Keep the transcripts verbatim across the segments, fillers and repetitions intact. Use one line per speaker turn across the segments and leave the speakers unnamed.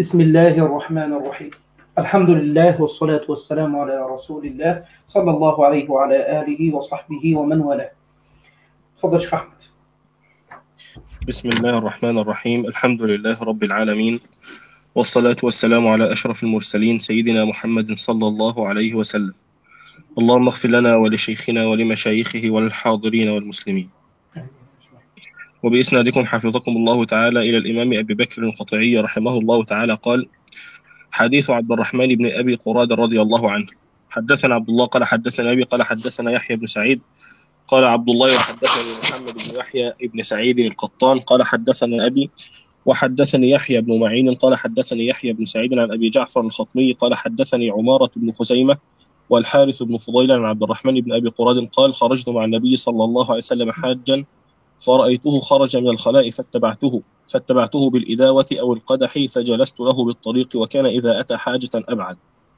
بسم الله الرحمن الرحيم. الحمد لله والصلاة والسلام على رسول الله صلى الله عليه وعلى آله وصحبه ومن والاه. تفضل شيخ أحمد.
بسم الله الرحمن الرحيم. الحمد لله رب العالمين، والصلاة والسلام على أشرف المرسلين سيدنا محمد صلى الله عليه وسلم. اللهم اغفر لنا ولشيخنا ولمشايخه وللحاضرين والمسلمين. وبإسنادكم حفظكم الله تعالى إلى الإمام أبي بكر القطعي رحمه الله تعالى قال: حديث عبد الرحمن بن أبي قراد رضي الله عنه. حدثنا عبد الله قال حدثنا أبي قال حدثنا يحيى بن سعيد قال عبد الله وحدثني محمد بن يحيى بن سعيد القطان قال حدثنا أبي وحدثني يحيى بن معين قال حدثني يحيى بن سعيد عن أبي جعفر الخطمي قال حدثني عمارة بن خزيمة والحارث بن فضيل عن عبد الرحمن بن أبي قراد قال: خرجت مع النبي صلى الله عليه وسلم حاجا فرأيته خرج من الخلاء فاتبعته فاتبعته بالإداوة أو القدح فجلست له بالطريق وكان إذا أتى حاجة أبعد.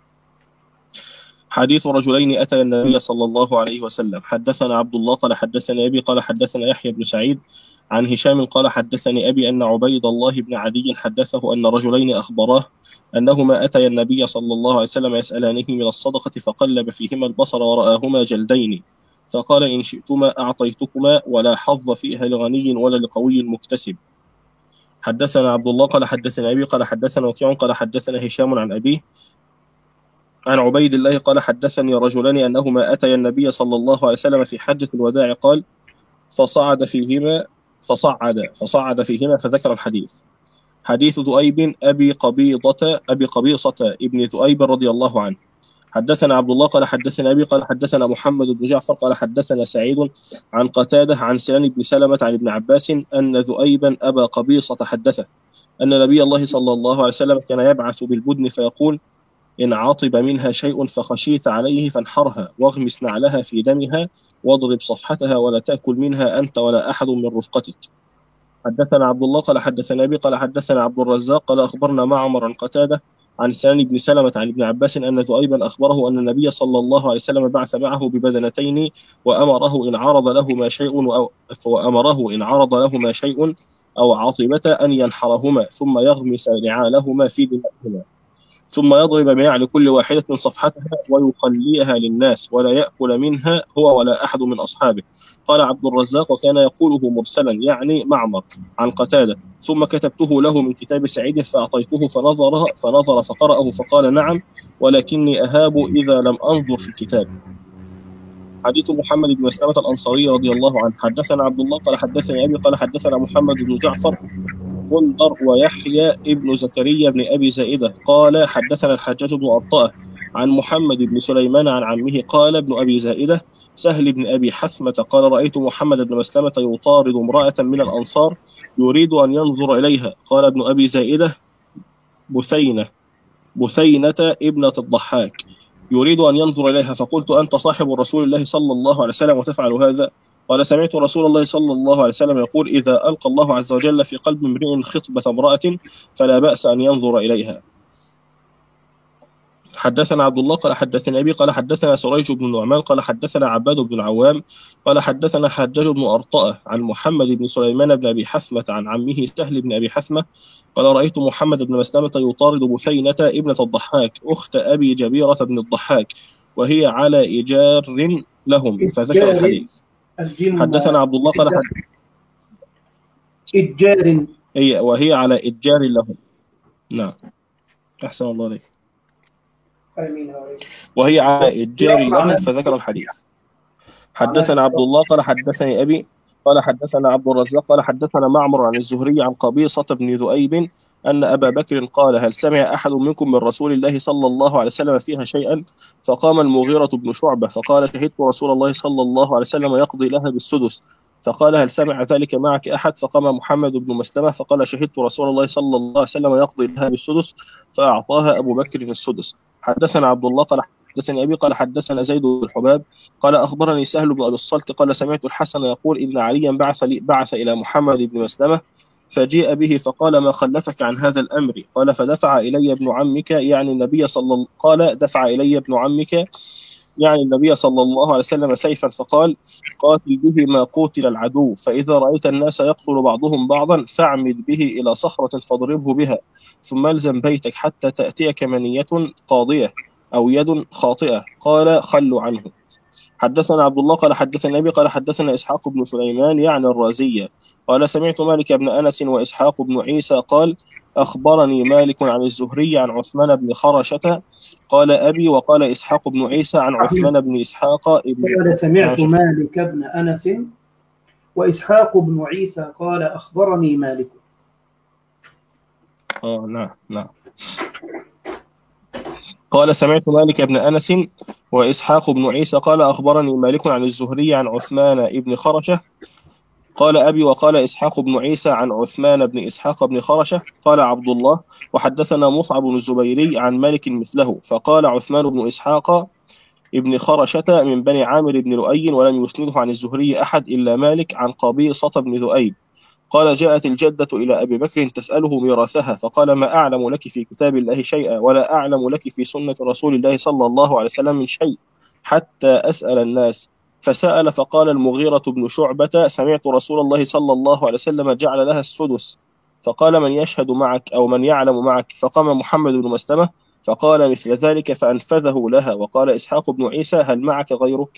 حديث رجلين أتى النبي صلى الله عليه وسلم. حدثنا عبد الله قال حدثنا أبي قال حدثنا يحيى بن سعيد عن هشام قال حدثني أبي أن عبيد الله بن عدي حدثه أن رجلين أخبراه أنهما أتيا النبي صلى الله عليه وسلم يسألانه من الصدقة فقلب فيهما البصر ورآهما جلدين فقال: إن شئتما أعطيتكما ولا حظ فيها لغني ولا لقوي مكتسب. حدثنا عبد الله قال حدثنا أبي قال حدثنا وكيع قال حدثنا هشام عن أبيه عن عبيد الله قال حدثني رجلان أنهما أتيا النبي صلى الله عليه وسلم في حجة الوداع قال: فصعد فيهما فصعد فصعد فيهما فذكر الحديث. حديث ذؤيب أبي قبيضة أبي قبيصة ابن ذؤيب رضي الله عنه. حدثنا عبد الله قال حدثنا أبي قال حدثنا محمد بن جعفر قال حدثنا سعيد عن قتادة عن سنان بن سلمة عن ابن عباس أن ذؤيبا أبا قبيصة حدثه أن نبي الله صلى الله عليه وسلم كان يبعث بالبدن فيقول: إن عطب منها شيء فخشيت عليه فانحرها واغمس نعلها في دمها واضرب صفحتها ولا تأكل منها أنت ولا أحد من رفقتك. حدثنا عبد الله قال حدثنا أبي قال حدثنا عبد الرزاق قال أخبرنا معمر عن قتادة عن سنان بن سلمة عن ابن عباس أن ذؤيبا أخبره أن النبي صلى الله عليه وسلم بعث معه ببدنتين وأمره إن عرض لهما شيء أو وأمره إن عرض لهما شيء أو عاطبة أن ينحرهما ثم يغمس نعالهما في دمائهما ثم يضرب بنعل كل واحدة صفحتها ويخليها للناس ولا يأكل منها هو ولا أحد من أصحابه. قال عبد الرزاق: وكان يقوله مرسلا يعني معمر عن قتادة. ثم كتبته له من كتاب سعيد فأعطيته فنظر فنظر فقرأه فقال: نعم ولكني أهاب إذا لم أنظر في الكتاب. حديث محمد بن مسلمة الأنصاري رضي الله عنه. حدثنا عبد الله قال حدثني أبي قال حدثنا محمد بن جعفر غندر ويحيى ابن زكريا بن أبي زائدة قال حدثنا الحجاج بن أرطاء عن محمد بن سليمان عن عمه قال ابن أبي زائدة سهل بن أبي حثمة قال: رأيت محمد بن مسلمة يطارد امرأة من الأنصار يريد أن ينظر إليها. قال ابن أبي زائدة: بثينة بثينة ابنة الضحاك يريد أن ينظر إليها. فقلت: أنت صاحب رسول الله صلى الله عليه وسلم وتفعل هذا؟ قال: سمعت رسول الله صلى الله عليه وسلم يقول: إذا ألقى الله عز وجل في قلب امرئ خطبة امرأة فلا بأس أن ينظر إليها. حدثنا عبد الله قال حدثنا أبي قال حدثنا سريج بن نعمان قال حدثنا عباد بن العوام قال حدثنا حجاج بن أرطاء عن محمد بن سليمان بن أبي حثمة عن عمه سهل بن أبي حثمة قال: رأيت محمد بن مسلمة يطارد بثينة ابنة الضحاك أخت أبي جبيرة بن الضحاك وهي على إيجار لهم فذكر الحديث. حدثنا عبد الله قال حد...
إتجار
هي وهي على إتجار لهم. نعم أحسن الله عليك. وهي على إتجار لهم فذكر الحديث. حدثنا عبد الله قال حدثني أبي قال حدثنا عبد الرزاق قال حدثنا معمر عن الزهري عن قبيصة بن ذؤيب أن أبا بكر قال: هل سمع أحد منكم من رسول الله صلى الله عليه وسلم فيها شيئا؟ فقام المغيرة بن شعبة فقال: شهدت رسول الله صلى الله عليه وسلم يقضي لها بالسدس. فقال: هل سمع ذلك معك أحد؟ فقام محمد بن مسلمة فقال: شهدت رسول الله صلى الله عليه وسلم يقضي لها بالسدس فأعطاها أبو بكر السدس. حدثنا عبد الله قال حدثني أبي قال حدثنا زيد بن الحباب قال أخبرني سهل بن أبي الصلت قال: سمعت الحسن يقول: إن عليا بعث, بعث إلى محمد بن مسلمة فجيء به فقال: ما خلفك عن هذا الأمر؟ قال: فدفع إلي ابن عمك يعني النبي صلى الله قال دفع إلي ابن عمك يعني النبي صلى الله عليه وسلم سيفا فقال قاتل به ما قوتل العدو، فإذا رأيت الناس يقتل بعضهم بعضا فاعمد به إلى صخرة فاضربه بها، ثم الزم بيتك حتى تأتيك منية قاضية أو يد خاطئة، قال خلوا عنه. حدثنا عبد الله قال حدثنا أبي قال حدثنا إسحاق بن سليمان يعني الرازية قال سمعت مالك بن أنس وإسحاق بن عيسى قال أخبرني مالك عن الزهري عن عثمان بن خرشة قال أبي، وقال إسحاق بن عيسى عن عثمان بن إسحاق ابن
قال سمعت مالك بن أنس وإسحاق بن عيسى قال أخبرني مالك.
آه نعم نعم قال سمعت مالك بن أنس وإسحاق بن عيسى قال أخبرني مالك عن الزهري عن عثمان بن خرشة قال أبي، وقال إسحاق بن عيسى عن عثمان بن إسحاق بن خرشة قال عبد الله وحدثنا مصعب بن الزبيري عن مالك مثله، فقال عثمان بن إسحاق ابن خرشة من بني عامر بن لؤي، ولم يسنده عن الزهري أحد إلا مالك عن قبيصة بن ذؤيب قال جاءت الجدة إلى أبي بكر تسأله ميراثها، فقال ما أعلم لك في كتاب الله شيئا ولا أعلم لك في سنة رسول الله صلى الله عليه وسلم من شيء حتى أسأل الناس، فسأل فقال المغيرة بن شعبة سمعت رسول الله صلى الله عليه وسلم جعل لها السدس، فقال من يشهد معك أو من يعلم معك، فقام محمد بن مسلمة فقال مثل ذلك فأنفذه لها. وقال إسحاق بن عيسى هل معك غيرك؟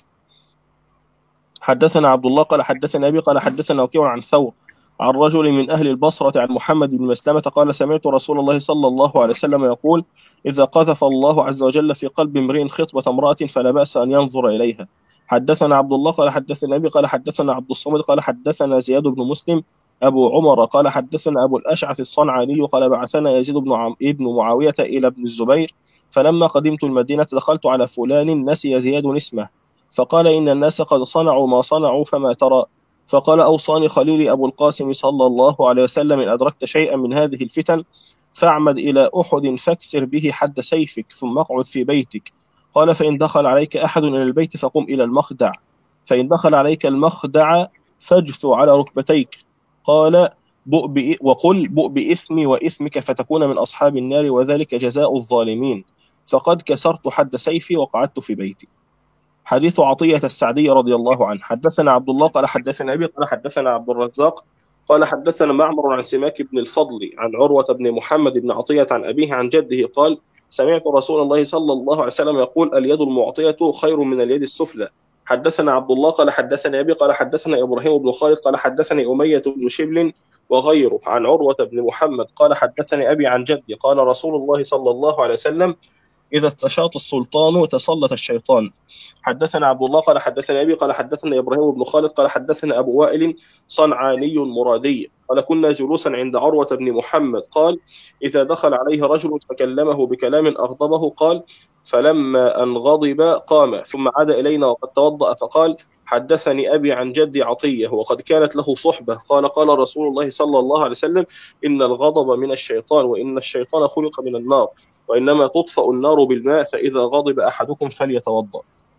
حدثنا عبد الله قال حدثنا أبي قال حدثنا وكيع عن ثور عن رجل من أهل البصرة عن محمد بن مسلمة قال سمعت رسول الله صلى الله عليه وسلم يقول إذا قذف الله عز وجل في قلب امرئ خطبة امرأة فلا بأس أن ينظر إليها. حدثنا عبد الله قال حدثنا أبي قال حدثنا عبد الصمد قال حدثنا زياد بن مسلم أبو عمر قال حدثنا أبو الأشعث الصنعاني قال بعثنا يزيد بن عم ابن معاوية إلى ابن الزبير، فلما قدمت المدينة دخلت على فلان نسي زياد اسمه، فقال إن الناس قد صنعوا ما صنعوا فما ترى؟ فقال أوصاني خليلي أبو القاسم صلى الله عليه وسلم إن أدركت شيئا من هذه الفتن فاعمد إلى أحد فاكسر به حد سيفك ثم اقعد في بيتك. قال فإن دخل عليك أحد إلى البيت فقم إلى المخدع، فإن دخل عليك المخدع فاجث على ركبتيك. قال بؤ وقل بؤ بإثمي وإثمك فتكون من أصحاب النار وذلك جزاء الظالمين، فقد كسرت حد سيفي وقعدت في بيتي. حديث عطية السعدي رضي الله عنه. حدثنا عبد الله قال حدثنا أبي قال حدثنا عبد الرزاق قال حدثنا معمر عن سماك بن الفضل عن عروة بن محمد بن عطية عن أبيه عن جده قال سمعت رسول الله صلى الله عليه وسلم يقول اليد المعطية خير من اليد السفلى. حدثنا عبد الله قال حدثنا أبي قال حدثنا إبراهيم بن خالد قال حدثني أمية بن شبل وغيره عن عروة بن محمد قال حدثني أبي عن جدي قال رسول الله صلى الله عليه وسلم إذا استشاط السلطان تسلط الشيطان. حدثنا عبد الله قال حدثنا أبي قال حدثنا إبراهيم بن خالد قال حدثنا أبو وائل صنعاني مرادي قال كنا جلوسا عند عروة بن محمد قال إذا دخل عليه رجل فكلمه بكلام أغضبه قال فلما أن غضب قام ثم عاد إلينا وقد توضأ فقال حدثني أبي عن جدي عطية وقد كانت له صحبة قال قال رسول الله صلى الله عليه وسلم إن الغضب من الشيطان وإن الشيطان خلق من النار وإنما تطفأ النار بالماء فإذا غضب أحدكم فليتوضأ.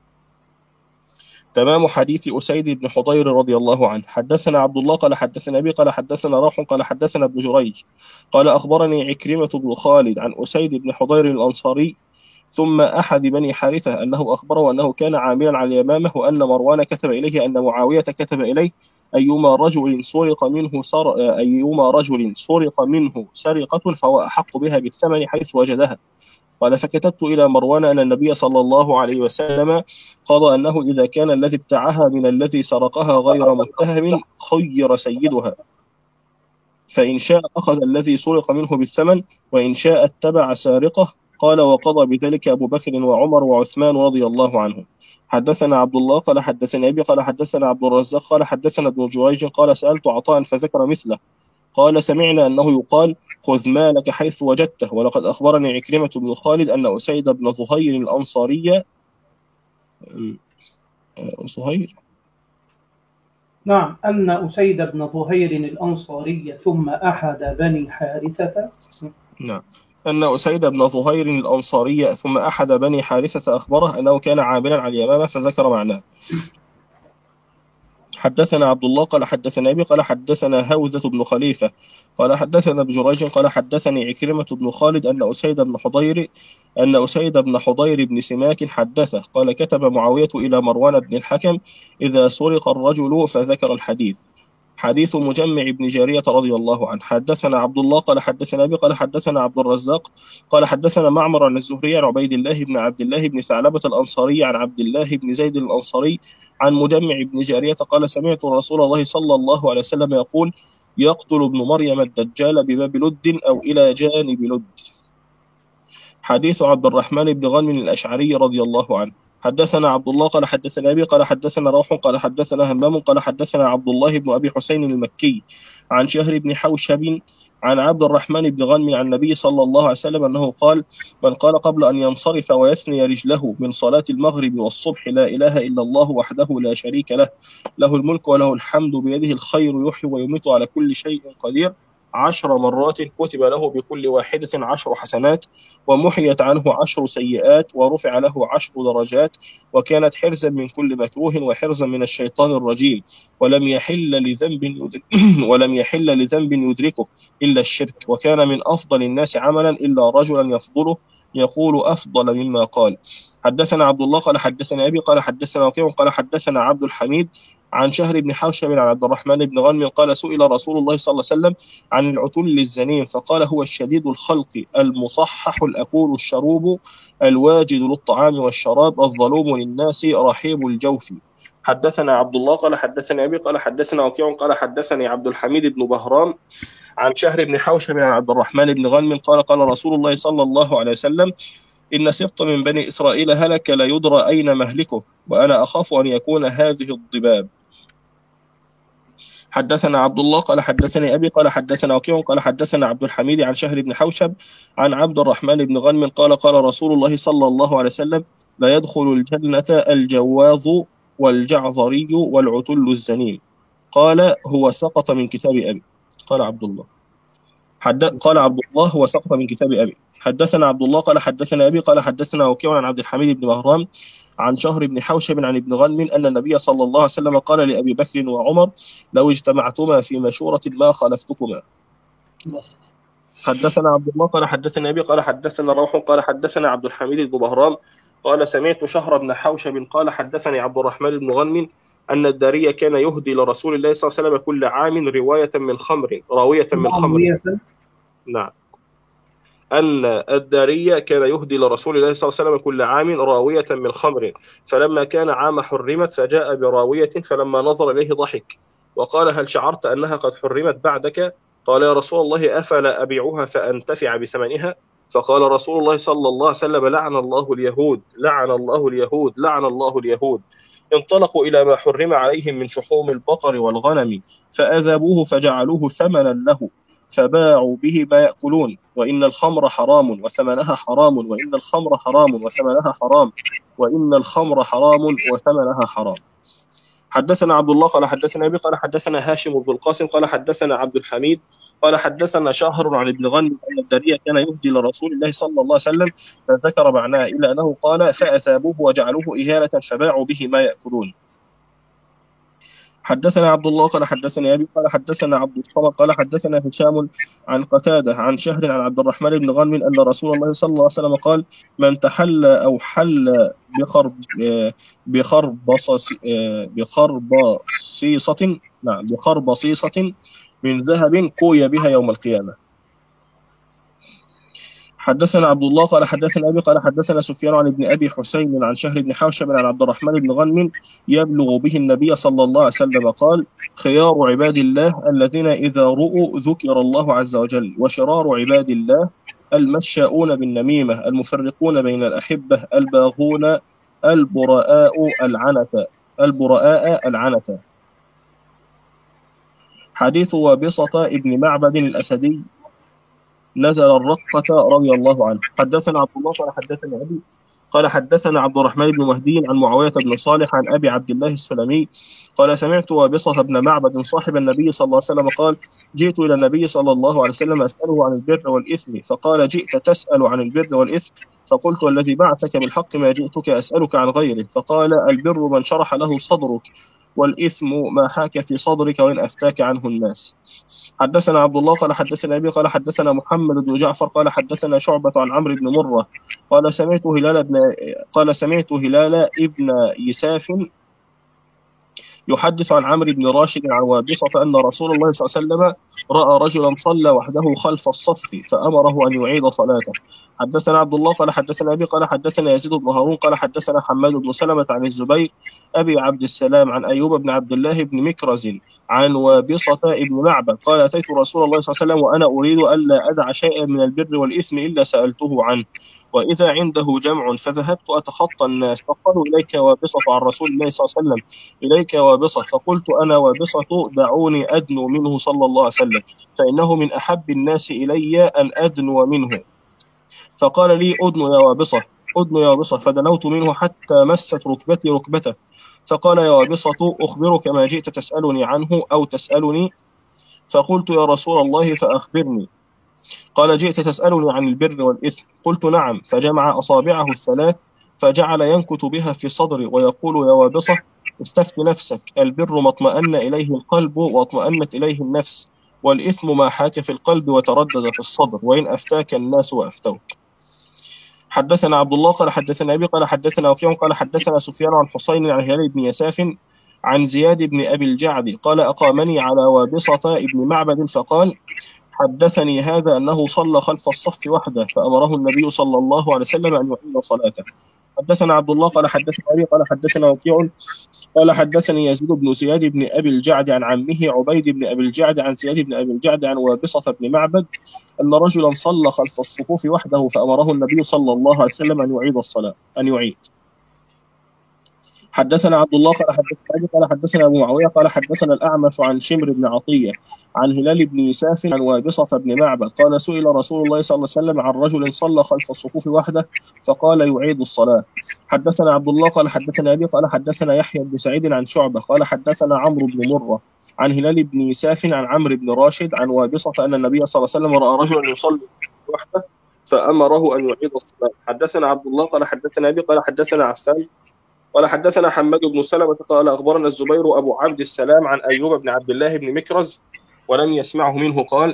تمام حديث أسيد بن حضير رضي الله عنه. حدثنا عبد الله قال حدثنا أبي قال حدثنا راح قال حدثنا ابن جريج قال أخبرني عكرمة بن خالد عن أسيد بن حضير الأنصاري ثم أحد بني حارثة أنه أخبره أنه كان عاملا على اليمامة وأن مروان كتب إليه أن معاوية كتب إليه أيما رجل سرق منه سر... أيما رجل سرق منه سرقة فهو أحق بها بالثمن حيث وجدها. قال فكتبت إلى مروان أن النبي صلى الله عليه وسلم قضى أنه إذا كان الذي ابتاعها من الذي سرقها غير متهم خير سيدها، فإن شاء أخذ الذي سرق منه بالثمن وإن شاء اتبع سارقه. قال وقضى بذلك أبو بكر وعمر وعثمان رضي الله عنهم. حدثنا عبد الله قال حدثنا أبي قال حدثنا عبد الرزاق قال حدثنا ابن جريج قال سألت عطاء فذكر مثله قال سمعنا أنه يقال خذ مالك حيث وجدته. ولقد أخبرني عكرمة بن خالد أن أسيد بن ظهير الأنصاري صهير
نعم أن أسيد بن ظهير الأنصاري ثم أحد بني حارثة
نعم أن أسيد بن ظهير الأنصاري ثم أحد بني حارثة أخبره أنه كان عاملا على اليمامة فذكر معناه. حدثنا عبد الله قال حدثنا أبي قال حدثنا هوذة بن خليفة قال حدثنا ابن جريج قال حدثني عكرمة بن خالد أن أسيد بن حضير أن أسيد بن حضير بن سماك حدثه قال كتب معاوية إلى مروان بن الحكم إذا سرق الرجل فذكر الحديث. حديث مجمع بن جارية رضي الله عنه. حدثنا عبد الله قال حدثنا أبي قال حدثنا عبد الرزاق قال حدثنا معمر عن الزهري عن عبيد الله بن عبد الله بن ثعلبة الأنصاري عن عبد الله بن زيد الأنصاري عن مجمع بن جارية قال سمعت رسول الله صلى الله عليه وسلم يقول يقتل ابن مريم الدجال بباب لد أو إلى جانب لد. حديث عبد الرحمن بن غنم الأشعري رضي الله عنه. حدثنا عبد الله قال حدثنا أبي قال حدثنا روح قال حدثنا همام قال حدثنا عبد الله بن أبي حسين المكي عن شهر بن حوشب عن عبد الرحمن بن غنم عن النبي صلى الله عليه وسلم أنه قال من قال قبل أن ينصرف ويثني رجله من صلاة المغرب والصبح لا إله إلا الله وحده لا شريك له له الملك وله الحمد بيده الخير يحيي ويميت على كل شيء قدير عشر مرات كتب له بكل واحدة عشر حسنات ومحيت عنه عشر سيئات ورفع له عشر درجات وكانت حرزا من كل مكروه وحرزا من الشيطان الرجيم ولم يحل لذنب يدرك ولم يحل لذنب يدركه إلا الشرك وكان من أفضل الناس عملا إلا رجلا يفضله يقول أفضل مما قال. حدثنا عبد الله قال حدثنا أبي قال حدثنا وكيع قال حدثنا عبد الحميد عن شهر بن حوشب عن عبد الرحمن بن غنم قال سئل رسول الله صلى الله عليه وسلم عن العتل الزنيم فقال هو الشديد الخلق المصحح الأكول الشروب الواجد للطعام والشراب الظلوم للناس رحيب الجوف. حدثنا عبد الله قال حدثنا أبي قال حدثنا وكيع قال حدثني عبد الحميد بن بهرام عن شهر بن حوشب عن عبد الرحمن بن غنم قال قال رسول الله صلى الله عليه وسلم إن سبط من بني إسرائيل هلك لا يدرى أين مهلكه وأنا أخاف أن يكون هذه الضباب. حدثنا عبد الله قال حدثني أبي قال حدثنا وكيع قال حدثنا عبد الحميد عن شهر بن حوشب عن عبد الرحمن بن غنم قال قال رسول الله صلى الله عليه وسلم لا يدخل الجنة الجواظ والجعظري والعتل الزنيم. قال هو سقط من كتاب أبي. قال عبد الله حد... قال عبد الله هو سقط من كتاب أبي. حدثنا عبد الله قال حدثنا أبي قال حدثنا وكيع عن عبد الحميد بن بهرام عن شهر بن حوشب عن ابن غنم أن النبي صلى الله عليه وسلم قال لأبي بكر وعمر لو اجتمعتما في مشورة ما خالفتكما. حدثنا عبد الله قال حدثنا أبي قال حدثنا روح قال حدثنا عبد الحميد بن بهرام قال سمعت شهر بن حوشب قال حدثني عبد الرحمن بن غنم أن الدارية كان يهدي لرسول الله صلى الله عليه وسلم كل عام رواية من خمر راوية من خمر. نعم أن الدارية كان يهدي لرسول الله صلى الله عليه وسلم كل عام راوية من خمر فلما كان عام حرمت فجاء براوية فلما نظر إليه ضحك وقال هل شعرت أنها قد حرمت بعدك؟ قال يا رسول الله أفلا أبيعها فأنتفع بثمنها؟ فقال رسول الله صلى الله عليه وسلم لعن الله اليهود لعن الله اليهود لعن الله اليهود انطلقوا إلى ما حرم عليهم من شحوم البقر والغنم فأذابوه فجعلوه ثمنا له فباعوا به ما يأكلون وإن الخمر حرام وثمنها حرام وإن الخمر حرام وثمنها حرام وإن الخمر حرام وثمنها حرام. حدثنا عبد الله قال حدثنا أبي قال حدثنا هاشم بن القاسم قال حدثنا عبد الحميد قال حدثنا شهر عن ابن غنم أن الدارية كان يهدي لرسول الله صلى الله عليه وسلم فذكر معناه إلى أنه قال فأثابوه وجعلوه إهالة فباعوا به ما يأكلون. حدثنا عبد الله قال حدثنا أبي قال حدثنا عبد الصمد قال حدثنا هشام عن قتادة عن شهر عن عبد الرحمن بن غنم أن رسول الله صلى الله عليه وسلم قال من تحلى أو حل بخرب بخربص بخربصيصة نعم بخربصيصة من ذهب كوي بها يوم القيامة. حدثنا عبد الله قال حدثنا أبي قال حدثنا سفيان عن ابن أبي حسين عن شهر بن حوشب عن عبد الرحمن بن غنم يبلغ به النبي صلى الله عليه وسلم قال خيار عباد الله الذين إذا رؤوا ذكر الله عز وجل وشرار عباد الله المشاؤون بالنميمة المفرقون بين الأحبة الباغون البراء العنة البراء العنة. حديث وابصة ابن معبد الأسدي نزل الرقة رضي الله عنه. حدثنا عبد الله قال حدثنا أبي قال حدثنا عبد الرحمن بن مهدي عن معاوية بن صالح عن أبي عبد الله السلمي قال سمعت وابصة بن معبد صاحب النبي صلى الله عليه وسلم قال جئت إلى النبي صلى الله عليه وسلم أسأله عن البر والإثم فقال جئت تسأل عن البر والإثم فقلت الذي بعثك بالحق ما جئتك أسألك عن غيره فقال البر من شرح له صدرك والإثم ما حاك في صدرك وإن أفتاك عنه الناس. حدثنا عبد الله قال حدثنا أبي قال حدثنا محمد بن جعفر قال حدثنا شعبة عن عمرو بن مرة قال سمعت هلال بن قال سمعت هلال ابن يساف يحدث عن عمرو بن راشد عن وابصة أن رسول الله صلى الله عليه وسلم رأى رجلا صلى وحده خلف الصف فأمره أن يعيد صلاته. حدثنا عبد الله قال حدثنا أبي قال حدثنا يزيد بن هارون قال حدثنا حماد بن سلمة عن الزبير أبي عبد السلام عن أيوب بن عبد الله بن مكرز عن وابصة بن معبد قال أتيت رسول الله صلى الله عليه وسلم وأنا أريد ألا أدع شيئا من البر والإثم إلا سألته عنه وإذا عنده جمع فذهبت أتخطى الناس فقالوا إليك وابصة عن رسول الله صلى الله عليه وسلم إليك وابصة فقلت أنا وابصة دعوني أدنو منه صلى الله عليه وسلم فإنه من أحب الناس إلي أن أدنو منه. فقال لي أدنو يا وابصة أدنو يا وابصة فدنوت منه حتى مست ركبتي ركبته فقال يا وابصة أخبرك ما جئت تسألني عنه أو تسألني فقلت يا رسول الله فأخبرني قال جئت تسألني عن البر والإثم قلت نعم فجمع أصابعه الثلاث فجعل ينكت بها في صدري ويقول يا وابصة استفت نفسك البر ما اطمأن إليه القلب واطمأنت إليه النفس والإثم ما حاك في القلب وتردد في الصدر وإن أفتاك الناس وأفتوك. حدثنا عبد الله قال حدثنا أبي قال حدثنا وكيع قال حدثنا سفيان عن حسين عن هلال بن يساف عن زياد بن أبي الجعد قال أقامني على وابصة ابن معبد فقال حدثني هذا أنه صلى خلف الصف وحده فأمره النبي صلى الله عليه وسلم أن يعيد صلاته. حدثنا عبد الله قال حدثنا أبي قال حدثنا وكيع قال حدثني يزيد بن زياد بن أبي الجعد عن عمه عبيد بن أبي الجعد عن زياد بن أبي الجعد عن وابصة بن معبد أن رجلا صلى خلف الصفوف وحده فأمره النبي صلى الله عليه وسلم أن يعيد الصلاة أن يعيد. حدثنا عبد الله قال حدثنا أبي قال حدثنا أبو معاوية قال حدثنا الأعمش عن شمر بن عطية عن هلال بن يساف عن وابصة بن معبد قال سئل رسول الله صلى الله عليه وسلم عن رجل صلى خلف الصفوف وحده فقال يعيد الصلاة. حدثنا عبد الله قال حدثنا أبي قال حدثنا يحيى بن سعيد عن شعبة قال حدثنا عمرو بن مرة عن هلال بن يساف عن عمرو بن راشد عن وابصة أن النبي صلى الله عليه وسلم رأى رجلا يصلي وحده فأمره أن يعيد الصلاة. حدثنا عبد الله قال حدثنا أبي قال حدثنا عفان قال حدثنا حماد بن سلمة قال أخبرنا الزبير أبو عبد السلام عن أيوب بن عبد الله بن مكرز ولم يسمعه منه قال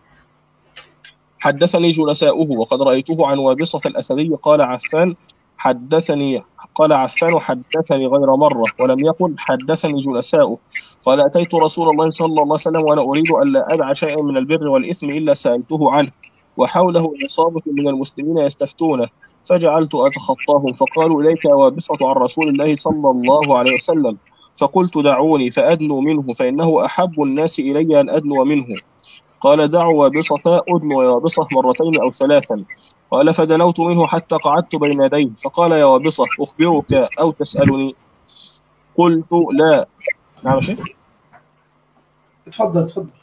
حدثني جلساؤه وقد رأيته عن وابصة الأسدي قال عفان حدثني قال عفان حدثني غير مرة ولم يقل حدثني جلساؤه قال أتيت رسول الله صلى الله عليه وسلم وأنا أريد ألا أدع شيئا من البر والإثم إلا سألته عنه وحوله عصابة من المسلمين يستفتونه فجعلت أتخطاهم فقالوا إليك وابصة عن رسول الله صلى الله عليه وسلم فقلت دعوني فأدنو منه فإنه أحب الناس إلي أن أدنو منه. قال دعوا وابصة أدنو يا وابصة مرتين أو ثلاثا قال فدنوت منه حتى قعدت بين يديه فقال يا وابصة أخبرك أو تسألني قلت لا. نعم شيخ
اتفضل اتفضل.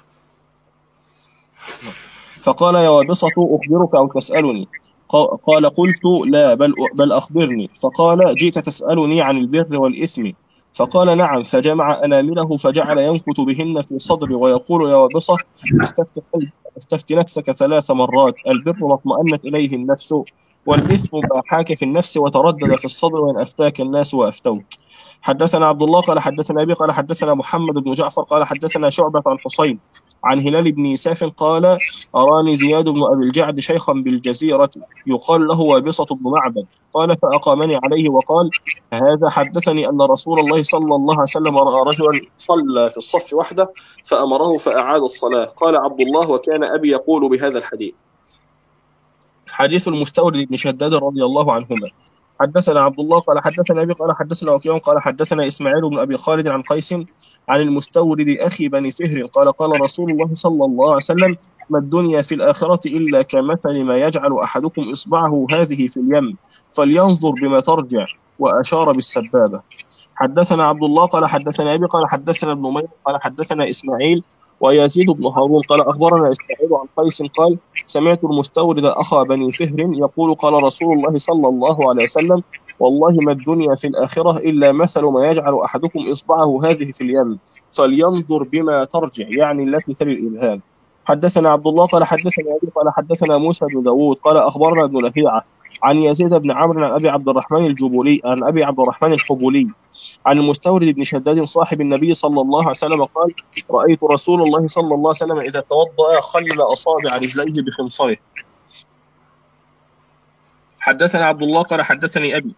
فقال يا وابصة أخبرك أو تسألني قال قلت لا بل, بل أخبرني فقال جئت تسألني عن البر والإثم فقال نعم فجمع أنامله فجعل ينكت بهن في صدري ويقول يا وابصة استفت نفسك ثلاث مرات البر ما اطمأنت إليه النفس والإثم ما حاك في النفس وتردد في الصدر وإن أفتاك الناس وأفتوك. حدثنا عبد الله قال حدثنا أبي قال حدثنا محمد بن جعفر قال حدثنا شعبة عن حسين عن هلال بن يساف قال أراني زياد بن أبي الجعد شيخا بالجزيرة يقال له وابصة بن معبد قال فأقامني عليه وقال هذا حدثني أن رسول الله صلى الله عليه وسلم رأى رجلا صلى في الصف وحده فأمره فأعاد الصلاة. قال عبد الله وكان أبي يقول بهذا الحديث. حديث المستورد بن شداد رضي الله عنهما. حدثنا عبد الله قال حدثنا أبي قال حدثنا وكيع قال حدثنا إسماعيل بن أبي خالد عن قيس عن المستورد أخي بني فهر قال قال رسول الله صلى الله عليه وسلم ما الدنيا في الآخرة إلا كمثل ما يجعل أحدكم إصبعه هذه في اليم فلينظر بما ترجع وأشار بالسبابة. حدثنا عبد الله قال حدثنا أبي قال حدثنا ابن مير قال حدثنا إسماعيل ويزيد بن هارون قال أخبرنا إسماعيل عن قيس قال سمعت المستورد أخا بني فهر يقول قال رسول الله صلى الله عليه وسلم والله ما الدنيا في الآخرة إلا مثل ما يجعل أحدكم إصبعه هذه في اليم فلينظر بما ترجع يعني التي تلي الإبهام. حدثنا عبد الله قال حدثنا أبي قال حدثنا موسى بن داود قال أخبرنا ابن لهيعة عن يزيد بن عمرو عن أبي عبد الرحمن الجبولي عن أبي عبد الرحمن الحبولي عن المستورد بن شداد صاحب النبي صلى الله عليه وسلم قال: رأيت رسول الله صلى الله عليه وسلم إذا توضأ خلل أصابع رجليه بخنصره. حدثنا عبد الله قال حدثني أبي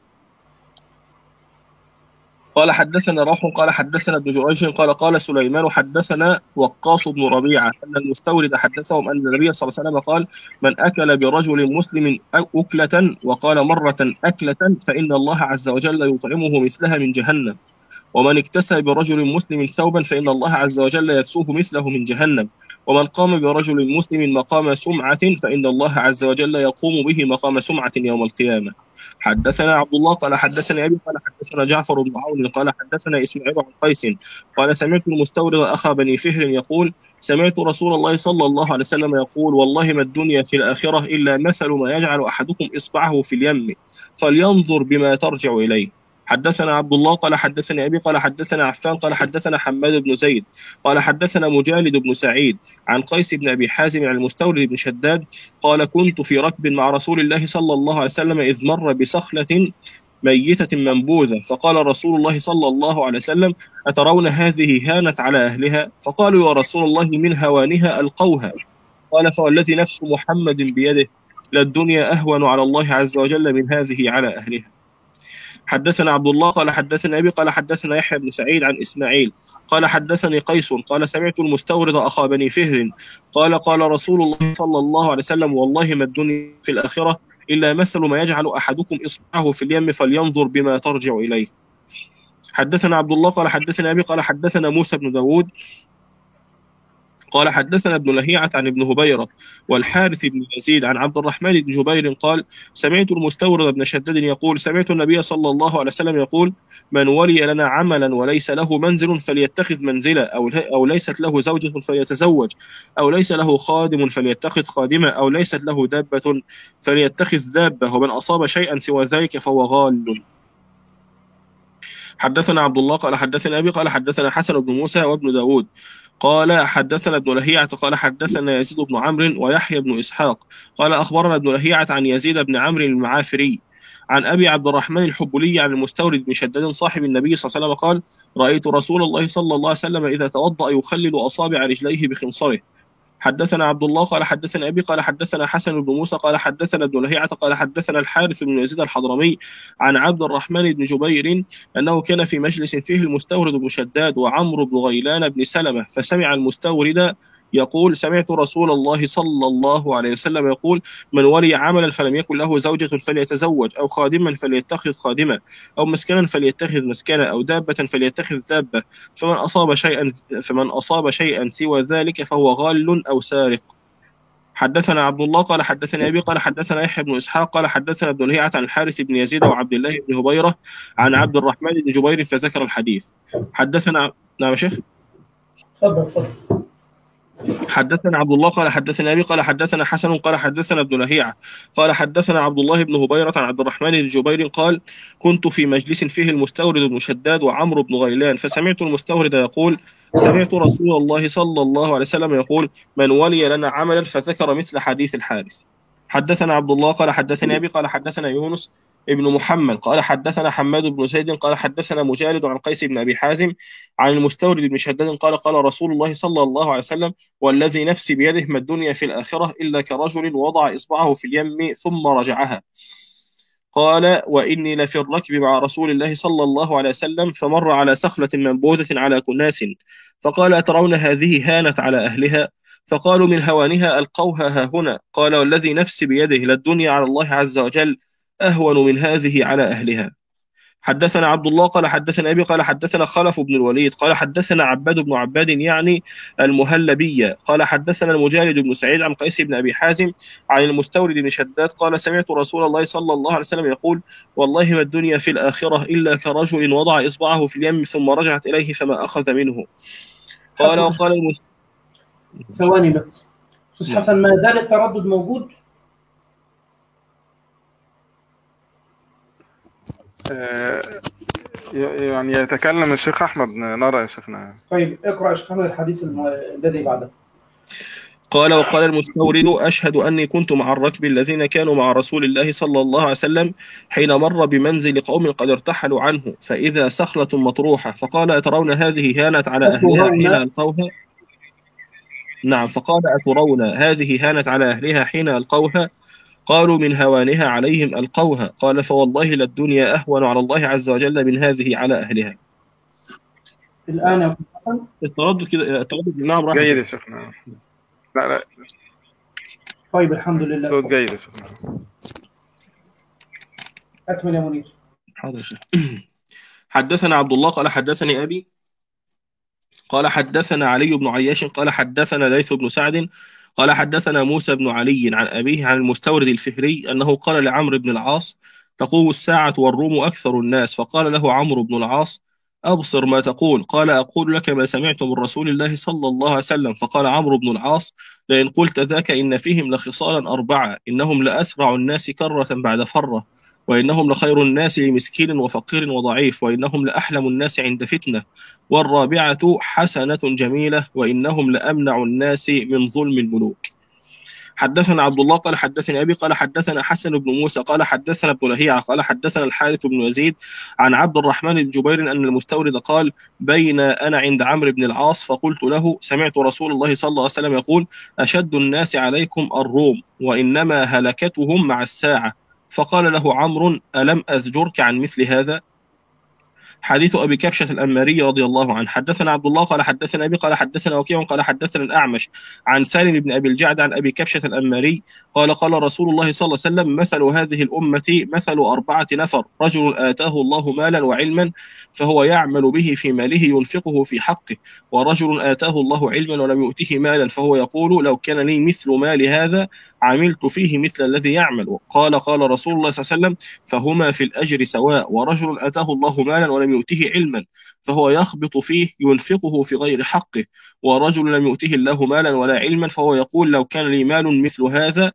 قال حدثنا روح قال حدثنا ابن جريج قال قال سليمان حدثنا وقاص بن ربيعة أن المستورد حدثهم أن النبي صلى الله عليه وسلم قال: من أكل برجل مسلم أكلة وقال مرة أكلة فإن الله عز وجل يطعمه مثلها من جهنم، ومن اكتسى برجل مسلم ثوبا فإن الله عز وجل يكسوه مثله من جهنم، ومن قام برجل مسلم مقام سمعة فإن الله عز وجل يقوم به مقام سمعة يوم القيامة. حدثنا عبد الله قال حدثنا أبي قال حدثنا جعفر بن عون قال حدثنا إسماعيل عن قيس قال: سمعت المستورد أخا بني فهر يقول: سمعت رسول الله صلى الله عليه وسلم يقول: والله ما الدنيا في الآخرة إلا مثل ما يجعل أحدكم إصبعه في اليم فلينظر بما ترجع إليه. حدثنا عبد الله قال حدثني أبي قال حدثنا عفان قال حدثنا حماد بن زيد قال حدثنا مجالد بن سعيد عن قيس بن أبي حازم عن المستورد بن شداد قال: كنت في ركب مع رسول الله صلى الله عليه وسلم إذ مر بصخلة ميتة منبوذة، فقال رسول الله صلى الله عليه وسلم: أترون هذه هانت على أهلها؟ فقالوا: يا رسول الله من هوانها ألقوها. قال: فوالذي نفس محمد بيده للدنيا أهون على الله عز وجل من هذه على أهلها. حدثنا عبد الله قال حدثنا أبي قال حدثنا يحيى بن سعيد عن إسماعيل قال حدثني قيس قال: سمعت المستورد أخا بني فهر قال: قال رسول الله صلى الله عليه وسلم: والله ما الدنيا في الآخرة إلا مثل ما يجعل أحدكم إصبعه في اليم فلينظر بما ترجع إليه. حدثنا عبد الله قال حدثنا أبي قال حدثنا موسى بن داود قال حدثنا ابن لهيعة عن ابن هبيرة والحارث بن يزيد عن عبد الرحمن بن جبير قال: سمعت المستورد بن شداد يقول: سمعت النبي صلى الله عليه وسلم يقول: من ولي لنا عملا وليس له منزل فليتخذ منزلا، أو أو ليست له زوجة فليتزوج، أو ليس له خادم فليتخذ خادمة، أو ليست له دابة فليتخذ دابة، ومن أصاب شيئا سوى ذلك فهو غال. حدثنا عبد الله قال حدثنا أبي قال حدثنا حسن بن موسى وابن داود قال حدثنا ابن لهيعة قال حدثنا يزيد بن عمرو ويحيى بن إسحاق قال أخبرنا ابن لهيعة عن يزيد بن عمرو المعافري عن أبي عبد الرحمن الحبولي عن المستورد بن شداد صاحب النبي صلى الله عليه وسلم قال: رأيت رسول الله صلى الله عليه وسلم إذا توضأ يخلل أصابع رجليه بخنصره. حدثنا عبد الله قال حدثنا أبي قال حدثنا حسن بن موسى قال حدثنا ابن لهيعة قال حدثنا الحارث بن يزيد الحضرمي عن عبد الرحمن بن جبير أنه كان في مجلس فيه المستورد بن شداد وعمرو بن غيلان بن سلمة، فسمع المستورد يقول: سمعت رسول الله صلى الله عليه وسلم يقول: من ولي عملا فلم يكن له زوجة فليتزوج، أو خادما فليتخذ خادمة، أو مسكنا فليتخذ مسكنا، أو دابة فليتخذ دابة، فمن أصاب شيئا فمن أصاب شيئا سوى ذلك فهو غال أو سارق. حدثنا عبد الله قال حدثنا أبي قال حدثنا يحيى بن إسحاق قال حدثنا ابن لهيعة عن الحارث بن يزيد وعبد الله بن هبيرة عن عبد الرحمن بن جبير فذكر الحديث. حدثنا نعم يا شيخ.
تفضل تفضل.
حدثنا عبد الله قال حدثنا أبي قال حدثنا حسن قال حدثنا ابن لهيعة قال حدثنا عبد الله بن هبيرة عن عبد الرحمن بن جبير قال: كنت في مجلس فيه المستورد بن شداد وعمرو بن غيلان، فسمعت المستورد يقول: سمعت رسول الله صلى الله عليه وسلم يقول: من ولي لنا عملا، فذكر مثل حديث الحارث. حدثنا عبد الله قال حدثنا أبي قال حدثنا يونس ابن محمد قال حدثنا حماد بن زيد قال حدثنا مجالد عن قيس بن أبي حازم عن المستورد بن شداد قال: قال رسول الله صلى الله عليه وسلم: والذي نفسي بيده ما الدنيا في الآخرة إلا كرجل وضع إصبعه في اليم ثم رجعها. قال: وإني لفي الركب مع رسول الله صلى الله عليه وسلم فمر على سخلة منبوذة على كناس، فقال: أترون هذه هانت على أهلها؟ فقالوا: من هوانها ألقوها ها هنا. قال: والذي نفسي بيده للدنيا على الله عز وجل أهون من هذه على أهلها. حدثنا عبد الله قال حدثنا أبي قال حدثنا خلف بن الوليد قال حدثنا عباد بن عباد يعني المهلبية قال حدثنا المجالد بن سعيد عن قيس بن أبي حازم عن المستورد بن شداد قال: سمعت رسول الله صلى الله عليه وسلم يقول: والله ما الدنيا في الآخرة إلا كرجل وضع إصبعه في اليم ثم رجعت إليه فما أخذ منه. قال وقال المست...
ثواني بس أستاذ حسن، ما زال التردد موجود؟
يعني يتكلم الشيخ أحمد نرى يا شيخنا.
طيب اقرأ يا شيخ أحمد الحديث الذي بعده.
قال وقال المستورد أشهد أني كنت مع الركب الذين كانوا مع رسول الله صلى الله عليه وسلم حين مر بمنزل قوم قد ارتحلوا عنه فإذا سخلة مطروحة فقال أترون هذه هانت على أهلها حين ألقوها. نعم فقال أترون هذه هانت على أهلها حين ألقوها قالوا من هوانها عليهم ألقوها قال فوالله للدنيا أهون على الله عز وجل من هذه على أهلها.
الآن يا أخي
التردد كده التردد نعم راح
جيد يا شيخنا. لا لا
طيب الحمد لله.
صوت جيد يا شيخنا.
أكمل يا منير.
حاضر شيخ. حدثنا عبد الله قال حدثني أبي قال حدثنا علي بن عياش قال حدثنا ليث بن سعد قال حدثنا موسى بن علي عن أبيه عن المستورد الفهري أنه قال لعمرو بن العاص تقوم الساعة والروم أكثر الناس فقال له عمرو بن العاص أبصر ما تقول قال أقول لك ما سمعت من رسول الله صلى الله عليه وسلم فقال عمرو بن العاص لئن قلت ذاك إن فيهم لخصالا أربعة إنهم لأسرع الناس كرة بعد فرة وإنهم لخير الناس لمسكين وفقير وضعيف وإنهم لأحلم الناس عند فتنة والرابعة حسنة جميلة وإنهم لأمنع الناس من ظلم الملوك. حدثنا عبد الله قال حدثنا أبي قال حدثنا حسن بن موسى قال حدثنا ابن لهيعة قال حدثنا الحارث بن يزيد عن عبد الرحمن بن جبير أن المستورد قال بين أنا عند عمرو بن العاص فقلت له سمعت رسول الله صلى الله عليه وسلم يقول أشد الناس عليكم الروم وإنما هلكتهم مع الساعة فقال له عمرو ألم أزجرك عن مثل هذا. حديث أبي كبشة الأنماري رضي الله عنه. حدثنا عبد الله قال حدثنا أبي قال حدثنا وكيع قال حدثنا الأعمش عن سالم بن أبي الجعد عن أبي كبشة الأنماري قال قال رسول الله صلى الله عليه وسلم مثل هذه الأمة مثل أربعة نفر رجل آتاه الله مالا وعلما فهو يعمل به في ماله ينفقه في حقه ورجل آتاه الله علما ولم يؤته مالا فهو يقول لو كان لي مثل مال هذا عملت فيه مثل الذي يعمل. قال قال رسول الله صلى الله عليه وسلم فهما في الأجر سواء ورجل آتاه الله مالا ولم يؤته علما فهو يخبط فيه ينفقه في غير حقه ورجل لم يؤته الله مالا ولا علما فهو يقول لو كان لي مال مثل هذا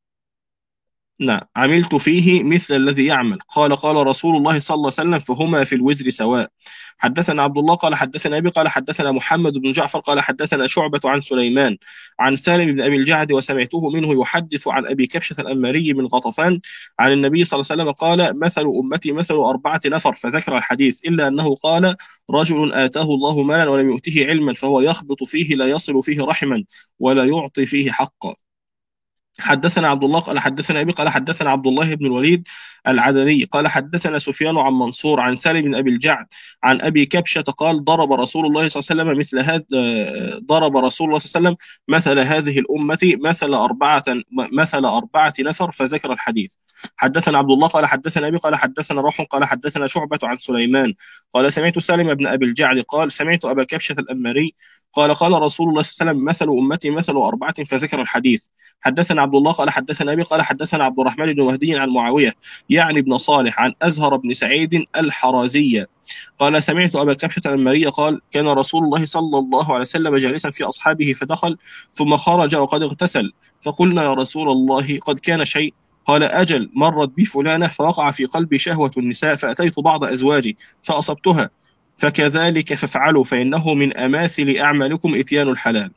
نعم عملت فيه مثل الذي يعمل. قال قال رسول الله صلى الله عليه وسلم فهما في الوزر سواء. حدثنا عبد الله قال حدثنا أبي قال حدثنا محمد بن جعفر قال حدثنا شعبة عن سليمان عن سالم بن أبي الجعد وسمعته منه يحدث عن أبي كبشة الأنماري من غطفان عن النبي صلى الله عليه وسلم قال مثل أمتي مثل أربعة نفر فذكر الحديث إلا أنه قال رجل آتاه الله مالا ولم يؤته علما فهو يخبط فيه لا يصل فيه رحما ولا يعطي فيه حقا. حدثنا عبد الله قال حدثنا أبي قال حدثنا عبد الله بن الوليد العدني قال حدثنا سفيان عن منصور عن سالم بن أبي الجعد عن أبي كبشة قال ضرب رسول الله صلى الله عليه وسلم مثل هذا ضرب رسول الله صلى الله عليه وسلم مثل هذه الأمة مثل أربعة مثل أربعة نفر فذكر الحديث. حدثنا عبد الله قال حدثنا أبي قال حدثنا روح قال حدثنا شعبة عن سليمان قال سمعت سالم بن أبي الجعد قال سمعت أبا كبشة الأنماري قال قال رسول الله صلى الله عليه وسلم مثل أمتي مثل أربعة فذكر الحديث. حدثنا عبد الله قال حدثنا أبي قال حدثنا عبد الرحمن بن مهدي عن معاوية يعني ابن صالح عن أزهر بن سعيد الحرازي قال سمعت أبا كبشة الأنماري قال كان رسول الله صلى الله عليه وسلم جالسا في أصحابه فدخل ثم خرج وقد اغتسل فقلنا يا رسول الله قد كان شيء قال أجل مرت بي فلانة فوقع في قلبي شهوة النساء فأتيت بعض أزواجي فأصبتها فكذلك فافعلوا فإنه من أماثل أعمالكم إتيان الحلال.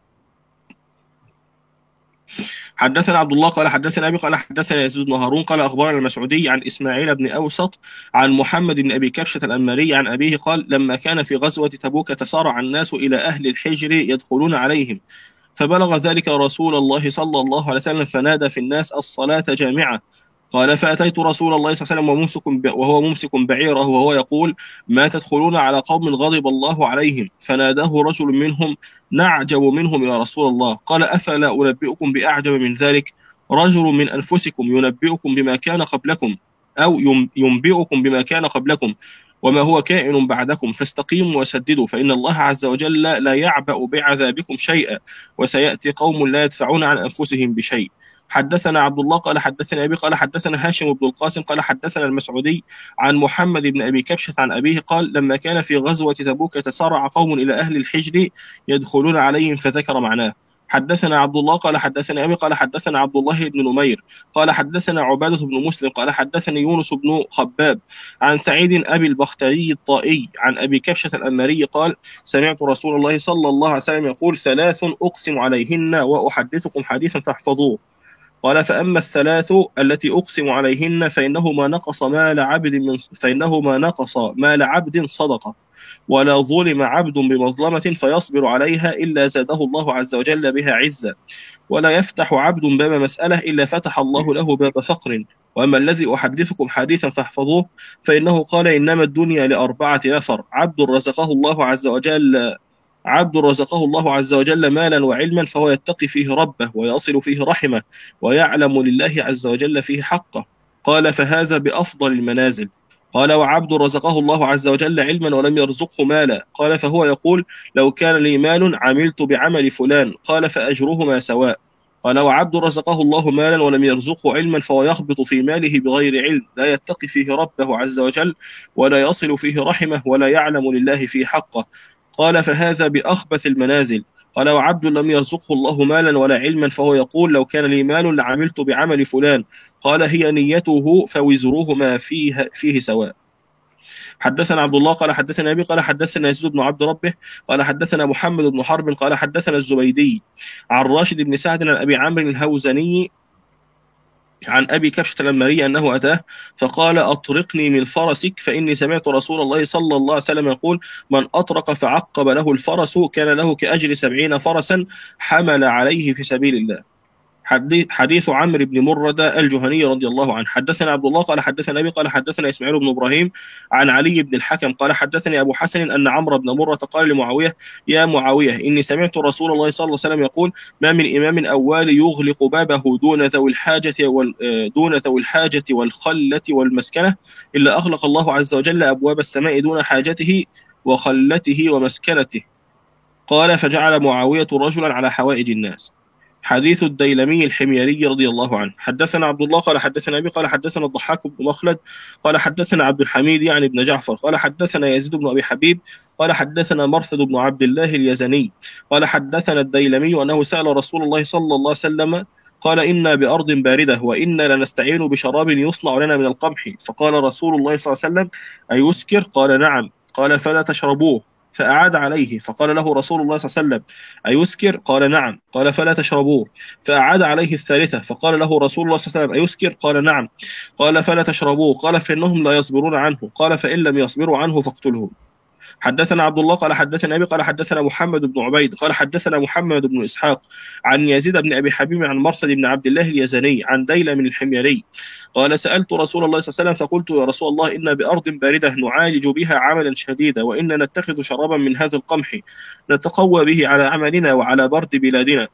حدثنا عبد الله قال حدثنا أبي قال حدثنا يزيد بن هارون قال أخبرنا المسعودي عن إسماعيل بن أوسط عن محمد بن أبي كبشة الأنماري عن أبيه قال لما كان في غزوة تبوك تسارع الناس إلى أهل الحجر يدخلون عليهم فبلغ ذلك رسول الله صلى الله عليه وسلم فنادى في الناس الصلاة جامعة قال فأتيت رسول الله صلى الله عليه وسلم وهو ممسك بعيره وهو يقول ما تدخلون على قوم غضب الله عليهم فناداه رجل منهم نعجب منهم يا رسول الله قال أفلا أنبئكم بأعجب من ذلك رجل من أنفسكم ينبئكم بما كان قبلكم أو ينبئكم بما كان قبلكم وما هو كائن بعدكم فاستقيموا وسددوا فإن الله عز وجل لا يعبأ بعذابكم شيئا وسيأتي قوم لا يدفعون عن أنفسهم بشيء. حدثنا عبد الله قال حدثنا أبي قال حدثنا هاشم بن القاسم قال حدثنا المسعودي عن محمد بن أبي كبشة عن أبيه قال لما كان في غزوة تبوك تسارع قوم إلى أهل الحجر يدخلون عليهم فذكر معناه. حدثنا عبد الله قال حدثنا أبي قال حدثنا عبد الله بن نمير قال حدثنا عبادة بن مسلم قال حدثني يونس بن خباب عن سعيد أبي البختري الطائي عن أبي كبشة الأنماري قال سمعت رسول الله صلى الله عليه وسلم يقول ثلاث أقسم عليهن وأحدثكم حديثا فاحفظوه. قال فأما الثلاث التي أقسم عليهن فإنه ما نقص مال عبد من فإنه ما نقص مال عبد صدقة ولا ظلم عبد بمظلمة فيصبر عليها إلا زاده الله عز وجل بها عزة ولا يفتح عبد باب مسألة إلا فتح الله له باب فقر. وأما الذي أحدثكم حديثا فاحفظوه فإنه قال إنما الدنيا لأربعة نفر عبد رزقه الله عز وجل عبد رزقه الله عز وجل مالا وعلما فهو يتقي فيه ربه ويصل فيه رحمه ويعلم لله عز وجل فيه حقه. قال فهذا بأفضل المنازل. قال وعبد رزقه الله عز وجل علما ولم يرزقه مالا. قال فهو يقول لو كان لي مال عملت بعمل فلان. قال فأجرهما سواء. قال وعبد رزقه الله مالا ولم يرزقه علما فهو يخبط في ماله بغير علم لا يتقي فيه ربه عز وجل ولا يصل فيه رحمه ولا يعلم لله فيه حقه. قال فهذا بأخبث المنازل. قال وعبد لم يرزقه الله مالا ولا علما فهو يقول لو كان لي مال لعملت بعمل فلان. قال هي نيته فوزروهما فيه, فيه سواء. حدثنا عبد الله قال حدثنا أبي قال حدثنا يزيد بن عبد ربه قال حدثنا محمد بن حرب قال حدثنا الزبيدي عن راشد بن سعد عن أبي عمرو الهوزني عن أبي كبشة الأنماري أنه أتاه فقال أطرقني من فرسك فإني سمعت رسول الله صلى الله عليه وسلم يقول من أطرق فعقب له الفرس كان له كأجر سبعين فرسا حمل عليه في سبيل الله. حديث عمرو بن مرة الجهني رضي الله عنه. حدثنا عبد الله قال حدثنا أبي قال حدثنا إسماعيل بن إبراهيم عن علي بن الحكم قال حدثني أبو حسن أن عمرو بن مرة قال لمعاوية يا معاوية إني سمعت رسول الله صلى الله عليه وسلم يقول ما من إمام أول يغلق بابه دون ذوي الحاجة وال دون ذوي الحاجة والخلة والمسكنة إلا أغلق الله عز وجل أبواب السماء دون حاجته وخلته ومسكنته. قال فجعل معاوية رجلا على حوائج الناس. حديث الديلمي الحميري رضي الله عنه. حدثنا عبد الله قال حدثنا أبي قال حدثنا الضحاك بن مخلد قال حدثنا عبد الحميد يعني ابن جعفر قال حدثنا يزيد بن أبي حبيب قال حدثنا مرثد بن عبد الله اليزني قال حدثنا الديلمي أنه سأل رسول الله صلى الله عليه وسلم قال إنا بأرض باردة وإنا لنستعين بشراب يصنع لنا من القمح فقال رسول الله صلى الله عليه وسلم أيسكر؟ قال نعم. قال فلا تشربوه فأعاد عليه فقال له رسول الله صلى الله عليه وسلم أيسكر؟ قال نعم. قال فلا تشربوه فأعاد عليه الثالثة فقال له رسول الله صلى الله عليه وسلم أيسكر؟ قال نعم. قال فلا تشربوه. قال فإنهم لا يصبرون عنه. قال فإن لم يصبروا عنه فاقتلهم. حدثنا عبد الله قال حدثنا أبي قال حدثنا محمد بن عبيد قال حدثنا محمد بن إسحاق عن يزيد بن أبي حبيب عن مرثد بن عبد الله اليزني عن ديلم من الحميري قال سألت رسول الله صلى الله عليه وسلم فقلت يا رسول الله إن بأرض باردة نعالج بها عملا شديدا وإن نتخذ شرابا من هذا القمح نتقوى به على عملنا وعلى برد بلادنا.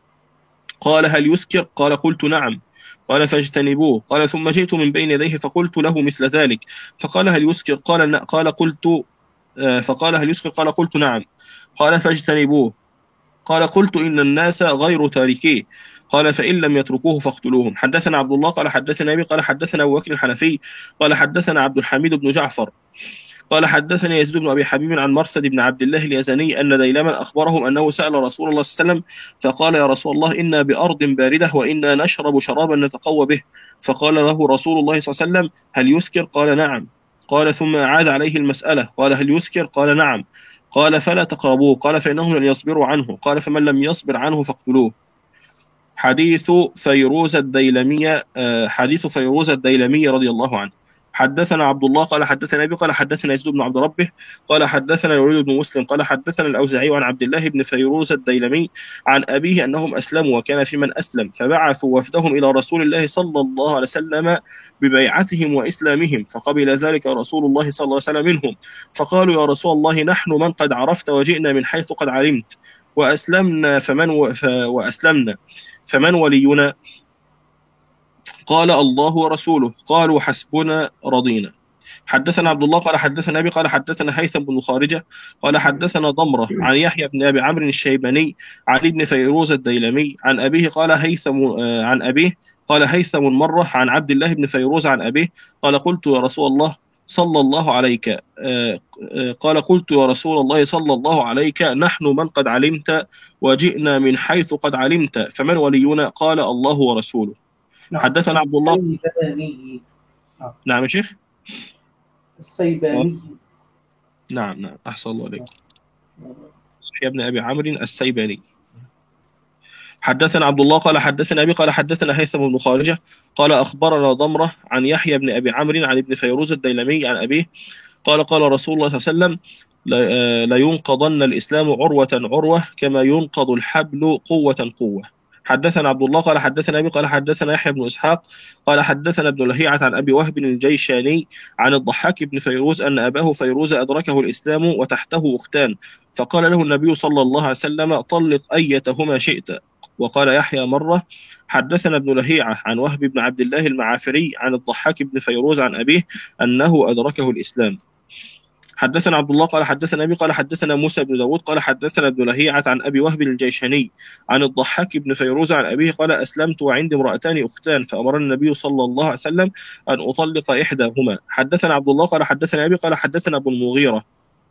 قال هل يسكر؟ قال قلت نعم. قال فاجتنبوه. قال ثم جئت من بين يديه فقلت له مثل ذلك فقال هل يسكر؟ قال قال قلت فقال هل يسكر؟ قال قلت نعم. قال فاجتنبوه. قال قلت إن الناس غير تاركيه. قال فإن لم يتركوه فاقتلوهم. حدثنا عبد الله قال حدثنا أبي قال حدثنا أبو بكر الحنفي قال حدثنا عبد الحميد بن جعفر قال حدثني يزيد بن أبي حبيب عن مرثد بن عبد الله اليزني أن ديلما أخبرهم أنه سأل رسول الله صلى الله عليه وسلم فقال يا رسول الله إنا بأرض باردة وإنا نشرب شرابا نتقوى به. فقال له رسول الله صلى الله عليه وسلم هل يسكر؟ قال نعم. قال ثم أعاد عليه المسألة قال هل يسكر؟ قال نعم. قال فلا تقربوه. قال فإنهم لن يصبروا عنه. قال فمن لم يصبر عنه فاقتلوه. حديث فيروز الديلمي حديث فيروز الديلمي رضي الله عنه. حدثنا عبد الله قال حدثنا أبي قال حدثنا يزيد بن عبد ربه قال حدثنا الوليد بن مسلم قال حدثنا الأوزاعي عن عبد الله بن فيروز الديلمي عن أبيه أنهم أسلموا وكان في من أسلم فبعثوا وفدهم إلى رسول الله صلى الله عليه وسلم ببيعتهم وإسلامهم فقبل ذلك رسول الله صلى الله عليه وسلم منهم فقالوا يا رسول الله نحن من قد عرفت وجئنا من حيث قد علمت وأسلمنا فمن و... ف... وأسلمنا فمن ولينا؟ قال الله ورسوله. قالوا حسبنا رضينا. حدثنا عبد الله قال حدثنا أبي قال حدثنا هيثم بن خارجة قال حدثنا ضمرة عن يحيى بن أبي عمرو الشيباني عن ابن فيروز الديلمي عن أبيه قال هيثم عن أبيه قال هيثم مرة عن عبد الله بن فيروز عن أبيه قال قلت يا رسول الله صلى الله عليك. آه، آه، قال قلت يا رسول الله صلى الله عليك نحن من قد علمت وجئنا من حيث قد علمت فمن ولينا؟ قال الله ورسوله.
نعم.
حدثنا عبد الله.
السيباني. نعم.
نعم يا شيخ.
السيباني.
نعم نعم أحسن الله عليك. يحيى بن أبي عمرو السيباني. حدثنا عبد الله قال حدثنا أبي قال حدثنا هيثم بن خارجة قال أخبرنا ضمرة عن يحيى بن أبي عمرو عن ابن فيروز الديلمي عن أبيه قال قال رسول الله صلى الله عليه وسلم لينقضن الإسلام عروة عروة كما ينقض الحبل قوة قوة. حدثنا عبد الله قال حدثنا أبي قال حدثنا يحيى بن إسحاق قال حدثنا ابن لهيعة عن أبي وهب الجيشاني عن الضحاك بن فيروز أن أباه فيروز أدركه الإسلام وتحته أختان فقال له النبي صلى الله عليه وسلم طلق أيتهما شئت. وقال يحيى مرة حدثنا ابن لهيعة عن وهب بن عبد الله المعافري عن الضحاك بن فيروز عن أبيه أنه أدركه الإسلام. حدثنا عبد الله قال حدثنا أبي قال حدثنا موسى بن داود قال حدثنا ابن لهيعة عن أبي وهب الجيشاني عن الضحاك بن فيروز عن أبيه قال أسلمت وعندي امرأتان أختان فأمرني النبي صلى الله عليه وسلم أن أطلق إحداهما. حدثنا عبد الله قال حدثنا أبي قال حدثنا أبو المغيرة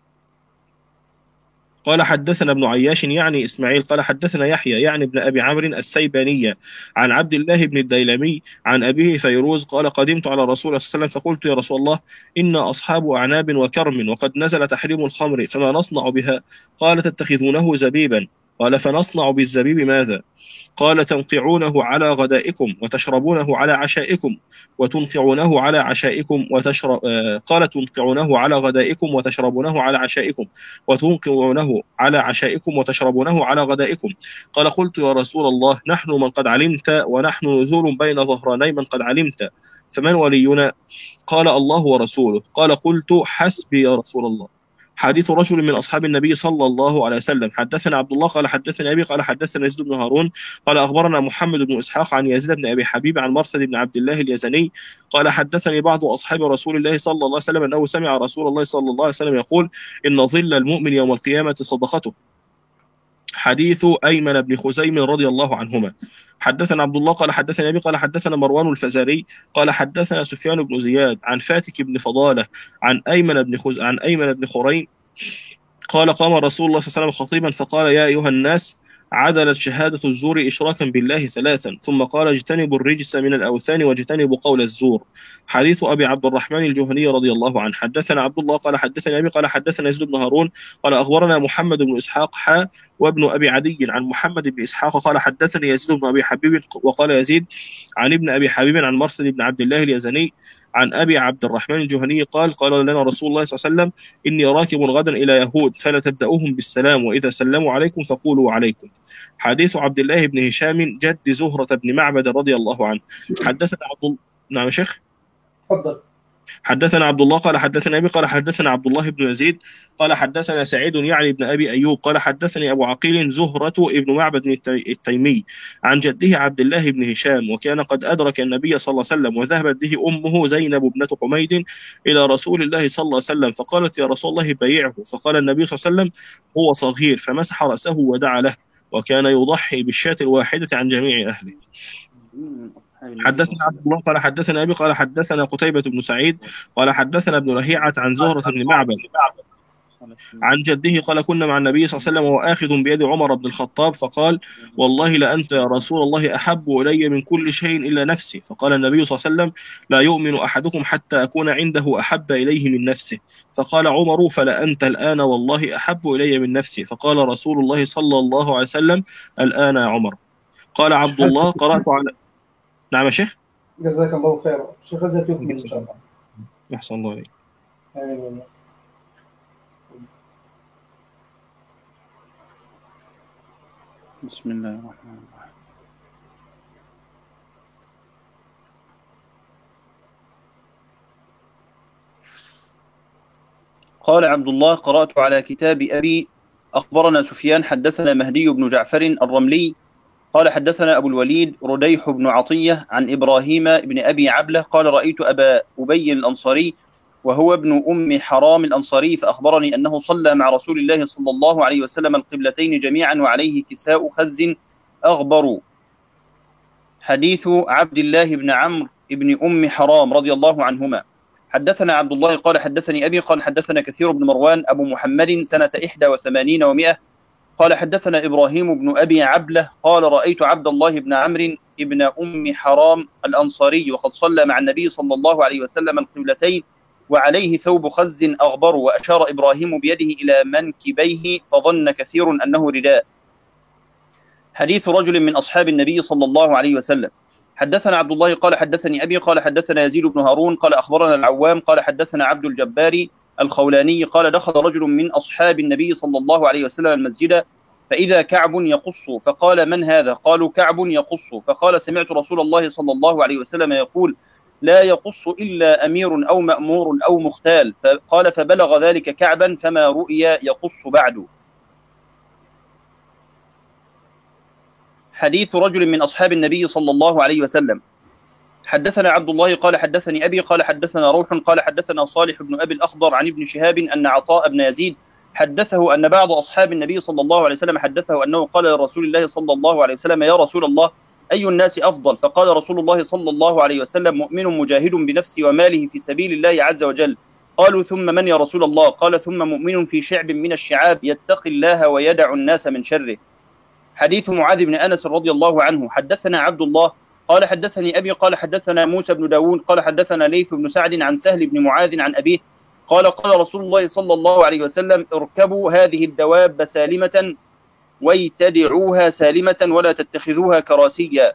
قال حدثنا ابن عياش يعني إسماعيل قال حدثنا يحيى يعني ابن أبي عمرو السيباني عن عبد الله بن الديلمي عن أبيه فيروز قال قدمت على رسول الله صلى الله عليه وسلم فقلت يا رسول الله إنا أصحاب أعناب وكرم وقد نزل تحريم الخمر فما نصنع بها؟ قال تتخذونه زبيبا. قال فنصنع بالزبيب ماذا؟ قال تنقعونه على غدائكم وتشربونه على عشائكم وتنقعونه على عشائكم وتشرب قال تنقعونه على غدائكم وتشربونه على عشائكم وتنقعونه على عشائكم وتشربونه على غدائكم. قال قلت يا رسول الله نحن من قد علمت ونحن نزول بين ظهراني من قد علمت فمن ولينا؟ قال الله ورسوله. قال قلت حسبي يا رسول الله. حديث رجل من أصحاب النبي صلى الله عليه وسلم. حدثنا عبد الله قال حدثنا أبي قال حدثنا يزيد بن هارون قال أخبرنا محمد بن إسحاق عن يزيد بن أبي حبيب عن مرثد بن عبد الله اليزني قال حدثني بعض أصحاب رسول الله صلى الله عليه وسلم أنه سمع رسول الله صلى الله عليه وسلم يقول إن ظل المؤمن يوم القيامة صدقته. حديث أيمن بن خزيم رضي الله عنهما. حدثنا عبد الله قال حدثنا أبي قال حدثنا مروان الفزاري قال حدثنا سفيان بن زياد عن فاتك بن فضالة عن أيمن بن خز... عن أيمن بن خريم قال قام رسول الله صلى الله عليه وسلم خطيبا فقال يا أيها الناس عدلت شهادة الزور إشراكا بالله ثلاثا ثم قال اجتنبوا الرجس من الأوثان واجتنبوا قول الزور. حديث أبي عبد الرحمن الجهني رضي الله عنه. حدثنا عبد الله قال حدثنا أبي قال حدثنا يزيد بن هارون قال أخبرنا محمد بن إسحاق حا وابن أبي عدي عن محمد بن إسحاق قال حدثني يزيد بن أبي حبيب وقال يزيد عن ابن أبي حبيب عن مرثد بن عبد الله اليزني عن أبي عبد الرحمن الجهني قال قال لنا رسول الله صلى الله عليه وسلم إني راكب غدا إلى يهود فلا تبدأوهم بالسلام وإذا سلموا عليكم فقولوا عليكم. حديث عبد الله بن هشام جد زهرة بن معبد رضي الله عنه. حدثنا عبد الله. نعم يا شيخ.
تفضل.
حدثنا عبد الله قال حدثنا أبي قال حدثنا عبد الله بن يزيد قال حدثنا سعيد يعني بن أبي أيوب قال حدثني أبو عقيل زهرة ابن معبد التيمي عن جده عبد الله بن هشام وكان قد أدرك النبي صلى الله عليه وسلم وذهبت به أمه زينب ابنة حميد إلى رسول الله صلى الله عليه وسلم فقالت يا رسول الله بيعه فقال النبي صلى الله عليه وسلم هو صغير فمسح رأسه ودعا له وكان يضحي بالشاة الواحدة عن جميع أهله. حدثنا عبد الله قال حدثنا أبي قال حدثنا قتيبة بن سعيد قال حدثنا ابن لهيعة عن زهرة بن معبد عن جده قال كنا مع النبي صلى الله عليه وسلم وهو آخذ بيد عمر بن الخطاب فقال والله لأنت يا رسول الله أحب إلي من كل شيء إلا نفسي فقال النبي صلى الله عليه وسلم لا يؤمن أحدكم حتى أكون عنده أحب إليه من نفسه فقال عمر فلا أنت الآن والله أحب إلي من نفسي فقال رسول الله صلى الله عليه وسلم الآن يا عمر. قال عبد الله قرأت على. نعم يا شيخ.
جزاك الله خيرا. الشيخ هذا تكمل إن شاء الله.
أحسن الله عليك.
آمين.
بسم الله الرحمن الرحيم. قال عبد الله قرأت على كتاب أبي أخبرنا سفيان حدثنا مهدي بن جعفر الرملي قال حدثنا أبو الوليد رديح بن عطية عن إبراهيم بن أبي عبلة قال رأيت أبا أبي الأنصاري وهو ابن أم حرام الأنصاري فأخبرني أنه صلى مع رسول الله صلى الله عليه وسلم القبلتين جميعا وعليه كساء خز أغبر. حديث عبد الله بن عمرو بن أم حرام رضي الله عنهما. حدثنا عبد الله قال حدثني أبي قال حدثنا كثير بن مروان أبو محمد سنة إحدى وثمانين ومئة قال حدثنا إبراهيم بن أبي عبلة قال رأيت عبد الله بن عمرو ابن أم حرام الأنصاري وقد صلى مع النبي صلى الله عليه وسلم القبلتين وعليه ثوب خز أغبر، وأشار إبراهيم بيده إلى منكبيه فظن كثير أنه رداء. حديث رجل من أصحاب النبي صلى الله عليه وسلم. حدثنا عبد الله قال حدثني أبي قال حدثنا يزيد بن هارون قال أخبرنا العوام قال حدثنا عبد الجبار الخولاني قال دخل رجل من أصحاب النبي صلى الله عليه وسلم المسجد فإذا كعب يقص، فقال من هذا؟ قالوا كعب يقص، فقال سمعت رسول الله صلى الله عليه وسلم يقول لا يقص إلا أمير أو مأمور أو مختال، فقال فبلغ ذلك كعبا فما رؤي يقص بعد. حديث رجل من أصحاب النبي صلى الله عليه وسلم. حدثنا عبد الله قال حدثني أبي قال حدثنا روح قال حدثنا صالح بن أبي الأخضر عن ابن شهاب أن عطاء بن يزيد حدثه أن بعض أصحاب النبي صلى الله عليه وسلم حدثه أنه قال لرسول الله صلى الله عليه وسلم يا رسول الله أي الناس أفضل؟ فقال رسول الله صلى الله عليه وسلم مؤمن مجاهد بنفسه وماله في سبيل الله عز وجل. قالوا ثم من يا رسول الله؟ قال ثم مؤمن في شعب من الشعاب يتقي الله ويدع الناس من شره. حديث معاذ بن أنس رضي الله عنه. حدثنا عبد الله قال حدثني أبي قال حدثنا موسى بن داود قال حدثنا ليث بن سعد عن سهل بن معاذ عن أبيه قال قال رسول الله صلى الله عليه وسلم اركبوا هذه الدواب سالمة ويتدعوها سالمة ولا تتخذوها كراسيا.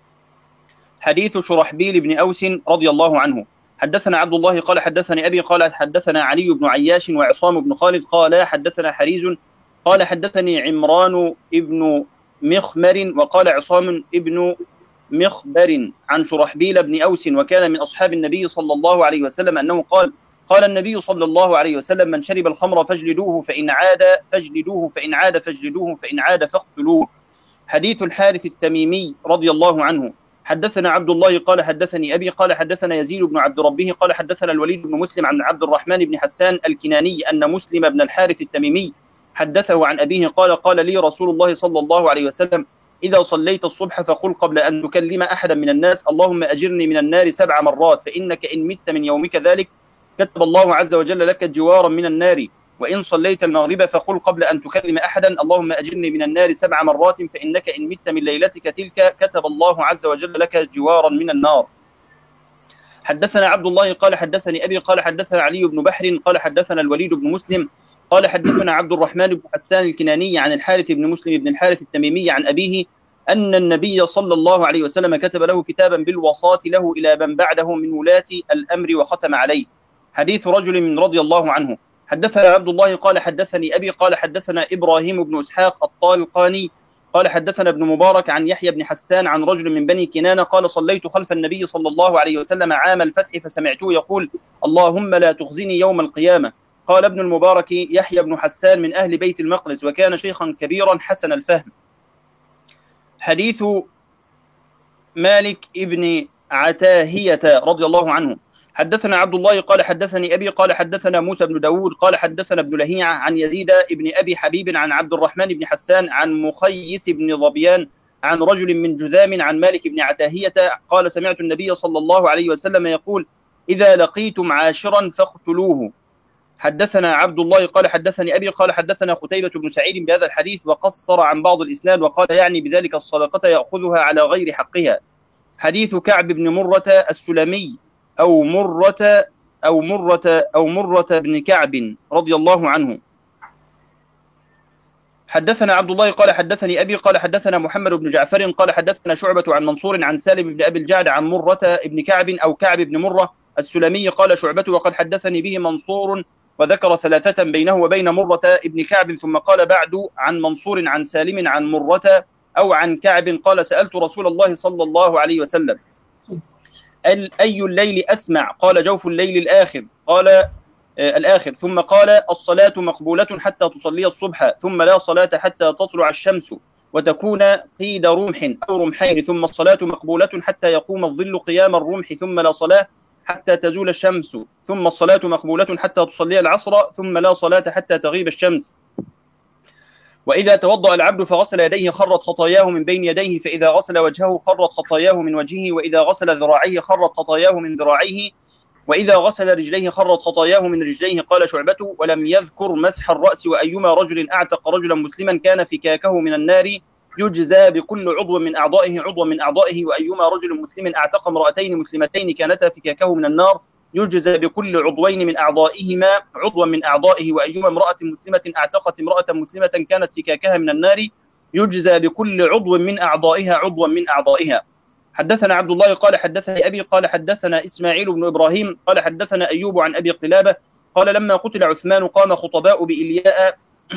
حديث شرحبيل بن أوس رضي الله عنه. حدثنا عبد الله قال حدثني أبي قال حدثنا علي بن عياش وعصام بن خالد قال حدثنا حريز قال حدثني عمران ابن مخمر وقال عصام ابن مخبر عن شرحبيل بن أوس وكان من أصحاب النبي صلى الله عليه وسلم أنه قال قال النبي صلى الله عليه وسلم من شرب الخمر فاجلدوه فإن عاد فاجلدوه فإن عاد فاجلدوه فإن عاد فاقتلوه. حديث الحارث التميمي رضي الله عنه. حدثنا عبد الله قال حدثني أبي قال حدثنا يزيد بن عبد ربه قال حدثنا الوليد بن مسلم عن عبد الرحمن بن حسان الكناني أن مسلم بن الحارث التميمي حدثه عن أبيه قال قال لي رسول الله صلى الله عليه وسلم إذا صليت الصبح فقل قبل أن تكلم أحدا من الناس اللهم أجرني من النار سبع مرات فإنك إن مت من يومك ذلك كتب الله عز وجل لك جوارا من النار. وإن صليت المغرب فقل قبل أن تكلم أحدا اللهم أجرني من النار سبع مرات فإنك إن مت من ليلتك تلك كتب الله عز وجل لك جوارا من النار. حدثنا عبد الله قال حدثني أبي قال حدثنا علي بن بحر قال حدثنا الوليد بن مسلم قال حدثنا عبد الرحمن بن حسان الكناني عن الحارث بن مسلم بن الحارث التميمي عن أبيه أن النبي صلى الله عليه وسلم كتب له كتابا بالوصاة له إلى من بعده من ولاة الأمر وختم عليه. حديث رجل من رضي الله عنه. حدثنا عبد الله قال حدثني أبي قال حدثنا إبراهيم بن إسحاق الطالقاني قال حدثنا ابن مبارك عن يحيى بن حسان عن رجل من بني كنانة قال صليت خلف النبي صلى الله عليه وسلم عام الفتح فسمعته يقول اللهم لا تخزني يوم القيامة. قال ابن المبارك يحيى بن حسان من أهل بيت المقدس وكان شيخا كبيرا حسن الفهم. حديث مالك ابن عتاهية رضي الله عنه. حدثنا عبد الله قال حدثني أبي قال حدثنا موسى بن داود قال حدثنا ابن لهيعة عن يزيد ابن أبي حبيب عن عبد الرحمن بن حسان عن مخيس بن ظبيان عن رجل من جذام عن مالك بن عتاهية قال سمعت النبي صلى الله عليه وسلم يقول إذا لقيتم عاشرا فاقتلوه. حدثنا عبد الله قال حدثني أبي قال حدثنا قتيبة بن سعيد بهذا الحديث وقصر عن بعض الإسناد وقال يعني بذلك الصدقة يأخذها على غير حقها. حديث كعب بن مرة السلمي أو مرة أو مرة أو مرة بن كعب رضي الله عنه. حدثنا عبد الله قال حدثني أبي قال حدثنا محمد بن جعفر قال حدثنا شعبة عن منصور عن سالم بن أبي الجعد عن مرة بن كعب أو كعب بن مرة السلمي قال شعبة وقد حدثني به منصور وذكر ثلاثة بينه وبين مرة ابن كعب ثم قال بعد عن منصور عن سالم عن مرة أو عن كعب قال سألت رسول الله صلى الله عليه وسلم أي الليل أسمع؟ قال جوف الليل الآخر قال آه الآخر ثم قال الصلاة مقبولة حتى تصلي الصبح ثم لا صلاة حتى تطلع الشمس وتكون قيد رمح أو رمحين ثم الصلاة مقبولة حتى يقوم الظل قيام الرمح ثم لا صلاة حتى تزول الشمس ثم الصلاة مقبولة حتى تصلي العصر ثم لا صلاة حتى تغيب الشمس. وإذا توضأ العبد فغسل يديه خرت خطاياه من بين يديه فإذا غسل وجهه خرت خطاياه من وجهه وإذا غسل ذراعيه خرت خطاياه من ذراعيه وإذا غسل رجليه خرت خطاياه من رجليه. قال شعبة: ولم يذكر مسح الرأس. وأيما رجل أعتق رجلا مسلما كان فكاكه من النار يجزى بكل عضو من أعضائه عضوا من أعضائه. وأيما رجل مسلم أعتق امرأتين مسلمتين كانتا فكاكه من النار يجزى بكل عضوين من أعضائهما عضوا من أعضائه. وأيما امرأة مسلمة أعتقت امرأة مسلمة كانت فكاكها من النار يجزى بكل عضو من أعضائها عضوا من أعضائها. حدثنا عبد الله قال حدثني أبي قال حدثنا إسماعيل بن إبراهيم قال حدثنا أيوب عن أبي قلابة قال لما قتل عثمان قام خطباء بإلياء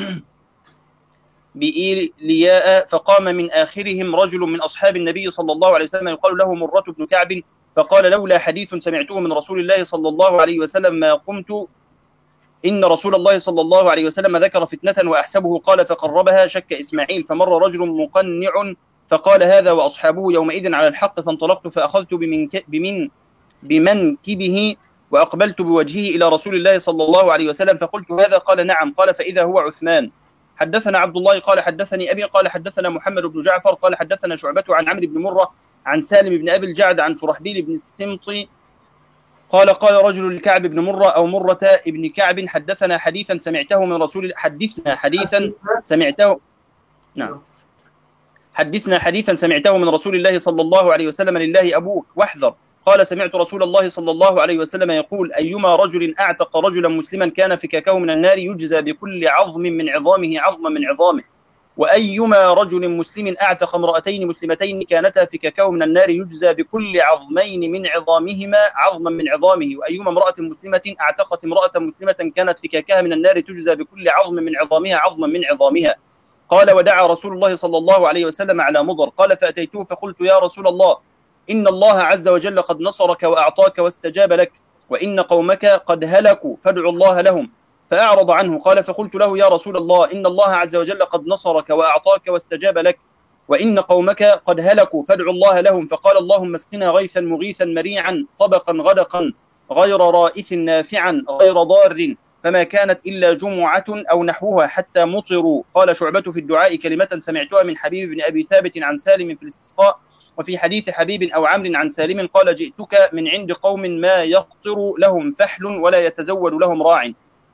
بإلياء فقام من آخرهم رجل من أصحاب النبي صلى الله عليه وسلم يقال له مرة بن كعب فقال: لولا حديث سمعته من رسول الله صلى الله عليه وسلم ما قمت. إن رسول الله صلى الله عليه وسلم ذكر فتنة وأحسبه. قال: فقربها. شك إسماعيل فمر رجل مقنع فقال: هذا وأصحابه يومئذ على الحق. فانطلقت فأخذت بمن بمن بمنكبه وأقبلت بوجهه إلى رسول الله صلى الله عليه وسلم فقلت: هذا؟ قال: نعم. قال: فإذا هو عثمان. حدثنا عبد الله قال حدثني أبي قال حدثنا محمد بن جعفر قال حدثنا شعبة عن عمرو بن مرة عن سالم بن أبي الجعد عن شرحبيل بن السمط قال: قال رجل لكعب بن مرة أو مرة ابن كعب: حدثنا حديثا سمعته من رسول حدثنا حديثا سمعته نعم حدثنا حديثا سمعته من رسول الله صلى الله عليه وسلم: لله أبوك واحذر. قال: سمعت رسول الله صلى الله عليه وسلم يقول: أيما رجل أعتق رجلا مسلما كان فكاكه من النار يجزى بكل عظم من عظامه عظما من عظامه. وأيما رجل مسلم أعتق امرأتين مسلمتين كانتا فكاكه من النار يجزى بكل عظمين من عظامهما عظما من عظامه. وأيما امرأة مسلمة أعتقت امرأة مسلمة كانت فكاكها من النار تجزى بكل عظم من عظامها عظما من عظامها. قال: ودعا رسول الله صلى الله عليه وسلم على مضر. قال: فأتيته فقلت: يا رسول الله، إن الله عز وجل قد نصرك وأعطاك واستجاب لك، وإن قومك قد هلكوا فادعوا الله لهم. فأعرض عنه. قال: فقلت له: يا رسول الله، إن الله عز وجل قد نصرك وأعطاك واستجاب لك، وإن قومك قد هلكوا فادعوا الله لهم. فقال: اللهم اسقنا غيثا مغيثا مريعا طبقا غدقا غير رائث نافعا غير ضار. فما كانت إلا جمعة أو نحوها حتى مطروا. قال شعبة في الدعاء كلمة سمعتها من حبيب بن أبي ثابت عن سالم في الاستسقاء. وفي حديث حبيب أو عمرو عن سالم قال: جئتك من عند قوم ما يقطر لهم فحل ولا يتزود لهم راع.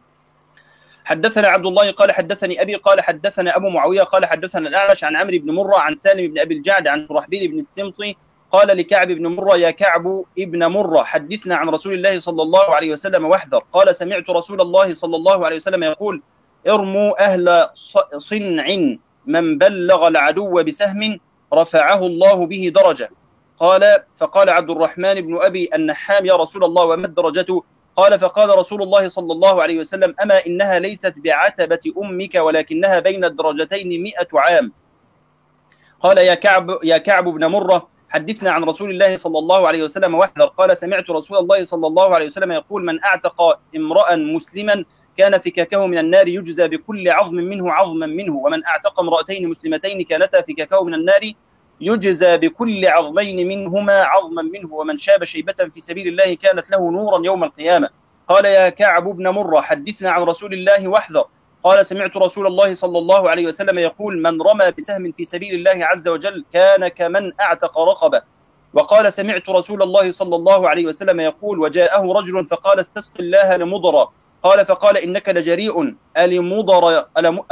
حدثنا عبد الله قال حدثني أبي قال حدثنا أبو معاوية قال حدثنا الأعمش عن عمرو بن مرة عن سالم بن أبي الجعد عن شرحبيل بن السمط قال لكعب بن مرة: يا كعب ابن مرة، حدثنا عن رسول الله صلى الله عليه وسلم واحذر. قال: سمعت رسول الله صلى الله عليه وسلم يقول: ارموا أهل صنع، من بلغ العدو بسهم رفعه الله به درجة. قال: فقال عبد الرحمن بن أبي النحام: يا رسول الله، وما الدرجة؟ قال: فقال رسول الله صلى الله عليه وسلم: أما إنها ليست بعتبة أمك ولكنها بين الدرجتين مئة عام. قال: يا كعب يا كعب بن مرة، حدثنا عن رسول الله صلى الله عليه وسلم واحذر. قال: سمعت رسول الله صلى الله عليه وسلم يقول: من أعتق امرأ مسلما كان فكاكه من النار يجزى بكل عظم منه عظما منه. ومن أعتق امرأتين مسلمتين كانتا فكاكه من النار يجزى بكل عظمين منهما عظما منه. ومن شاب شيبة في سبيل الله كانت له نورا يوم القيامة. قال: يا كعب بن مرة، حدثنا عن رسول الله واحذر. قال: سمعت رسول الله صلى الله عليه وسلم يقول: من رمى بسهم في سبيل الله عز وجل كان كمن أعتق رقبة. وقال: سمعت رسول الله صلى الله عليه وسلم يقول: وجاءه رجل فقال: استسق الله لمضر. قال: فقال: إنك لجريء ألمضر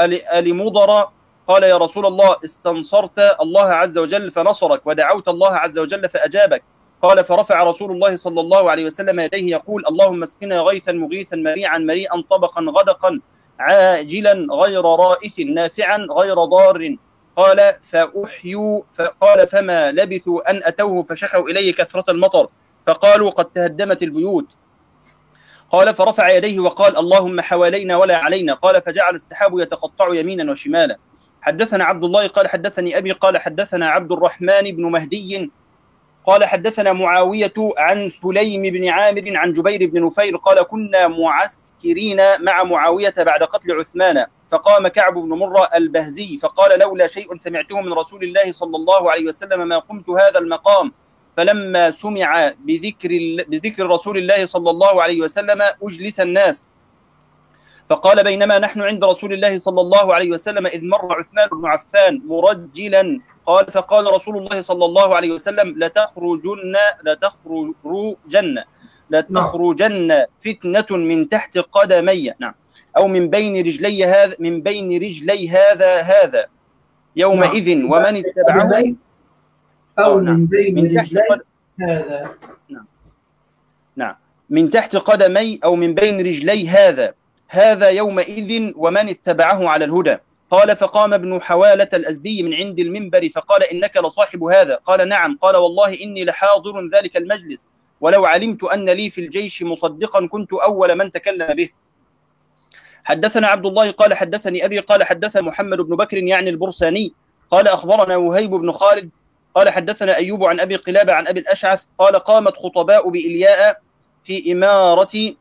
ألمضر قال: يا رسول الله، استنصرت الله عز وجل فنصرك، ودعوت الله عز وجل فأجابك. قال: فرفع رسول الله صلى الله عليه وسلم يديه يقول: اللهم اسقنا غيثا مغيثا مريعا مريئا طبقا غدقا عاجلا غير رائث نافعا غير ضار. قال: فأحيوا فقال: فما لبثوا أن أتوه فشكوا إليه كثرة المطر فقالوا: قد تهدمت البيوت. قال: فرفع يديه وقال: اللهم حوالينا ولا علينا. قال: فجعل السحاب يتقطع يمينا وشمالا. حدثنا عبد الله قال حدثني أبي قال حدثنا عبد الرحمن بن مهدي قال حدثنا معاوية عن سليم بن عامر عن جبير بن نفير قال: كنا معسكرين مع معاوية بعد قتل عثمان، فقام كعب بن مرة البهزي فقال: لولا شيء سمعته من رسول الله صلى الله عليه وسلم ما قمت هذا المقام. فلما سمع بذكر, بذكر رسول الله صلى الله عليه وسلم أجلس الناس. فقال: بينما نحن عند رسول الله صلى الله عليه وسلم إذ مر عثمان بن عفان مرجلا. قال: فقال رسول الله صلى الله عليه وسلم: لتخرجن لتخرجن لتخرجن فتنة من تحت قدمي نعم أو من بين رجلي هذا من بين رجلي هذا هذا يومئذ
نعم.
ومن اتبعه
أو
نعم.
من بين
من تحت
رجلي
قد...
هذا
نعم. نعم من تحت قدمي أو من بين رجلي هذا هذا يومئذ ومن اتبعه على الهدى. قال فقام ابن حوالة الأزدي من عند المنبر فقال إنك لصاحب هذا؟ قال نعم. قال والله إني لحاضر ذلك المجلس ولو علمت أن لي في الجيش مصدقا كنت أول من تكلم به. حدثنا عبد الله قال حدثني أبي قال حدثنا محمد بن بكر يعني البرساني قال أخبرنا وهيب بن خالد قال حدثنا أيوب عن أبي قلابة عن أبي الأشعث قال قامت خطباء بإلياء في إمارة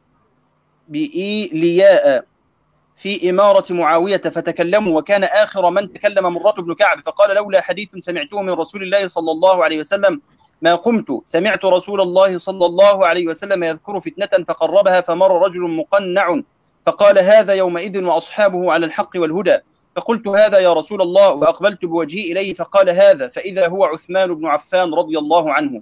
بإيلياء في إمارة معاوية فتكلموا وكان آخر من تكلم مرة بن كعب فقال لولا حديث سمعته من رسول الله صلى الله عليه وسلم ما قمت. سمعت رسول الله صلى الله عليه وسلم يذكر فتنة فقربها فمر رجل مقنع فقال هذا يومئذ وأصحابه على الحق والهدى. فقلت هذا يا رسول الله وأقبلت بوجهي إليه فقال هذا فإذا هو عثمان بن عفان رضي الله عنه.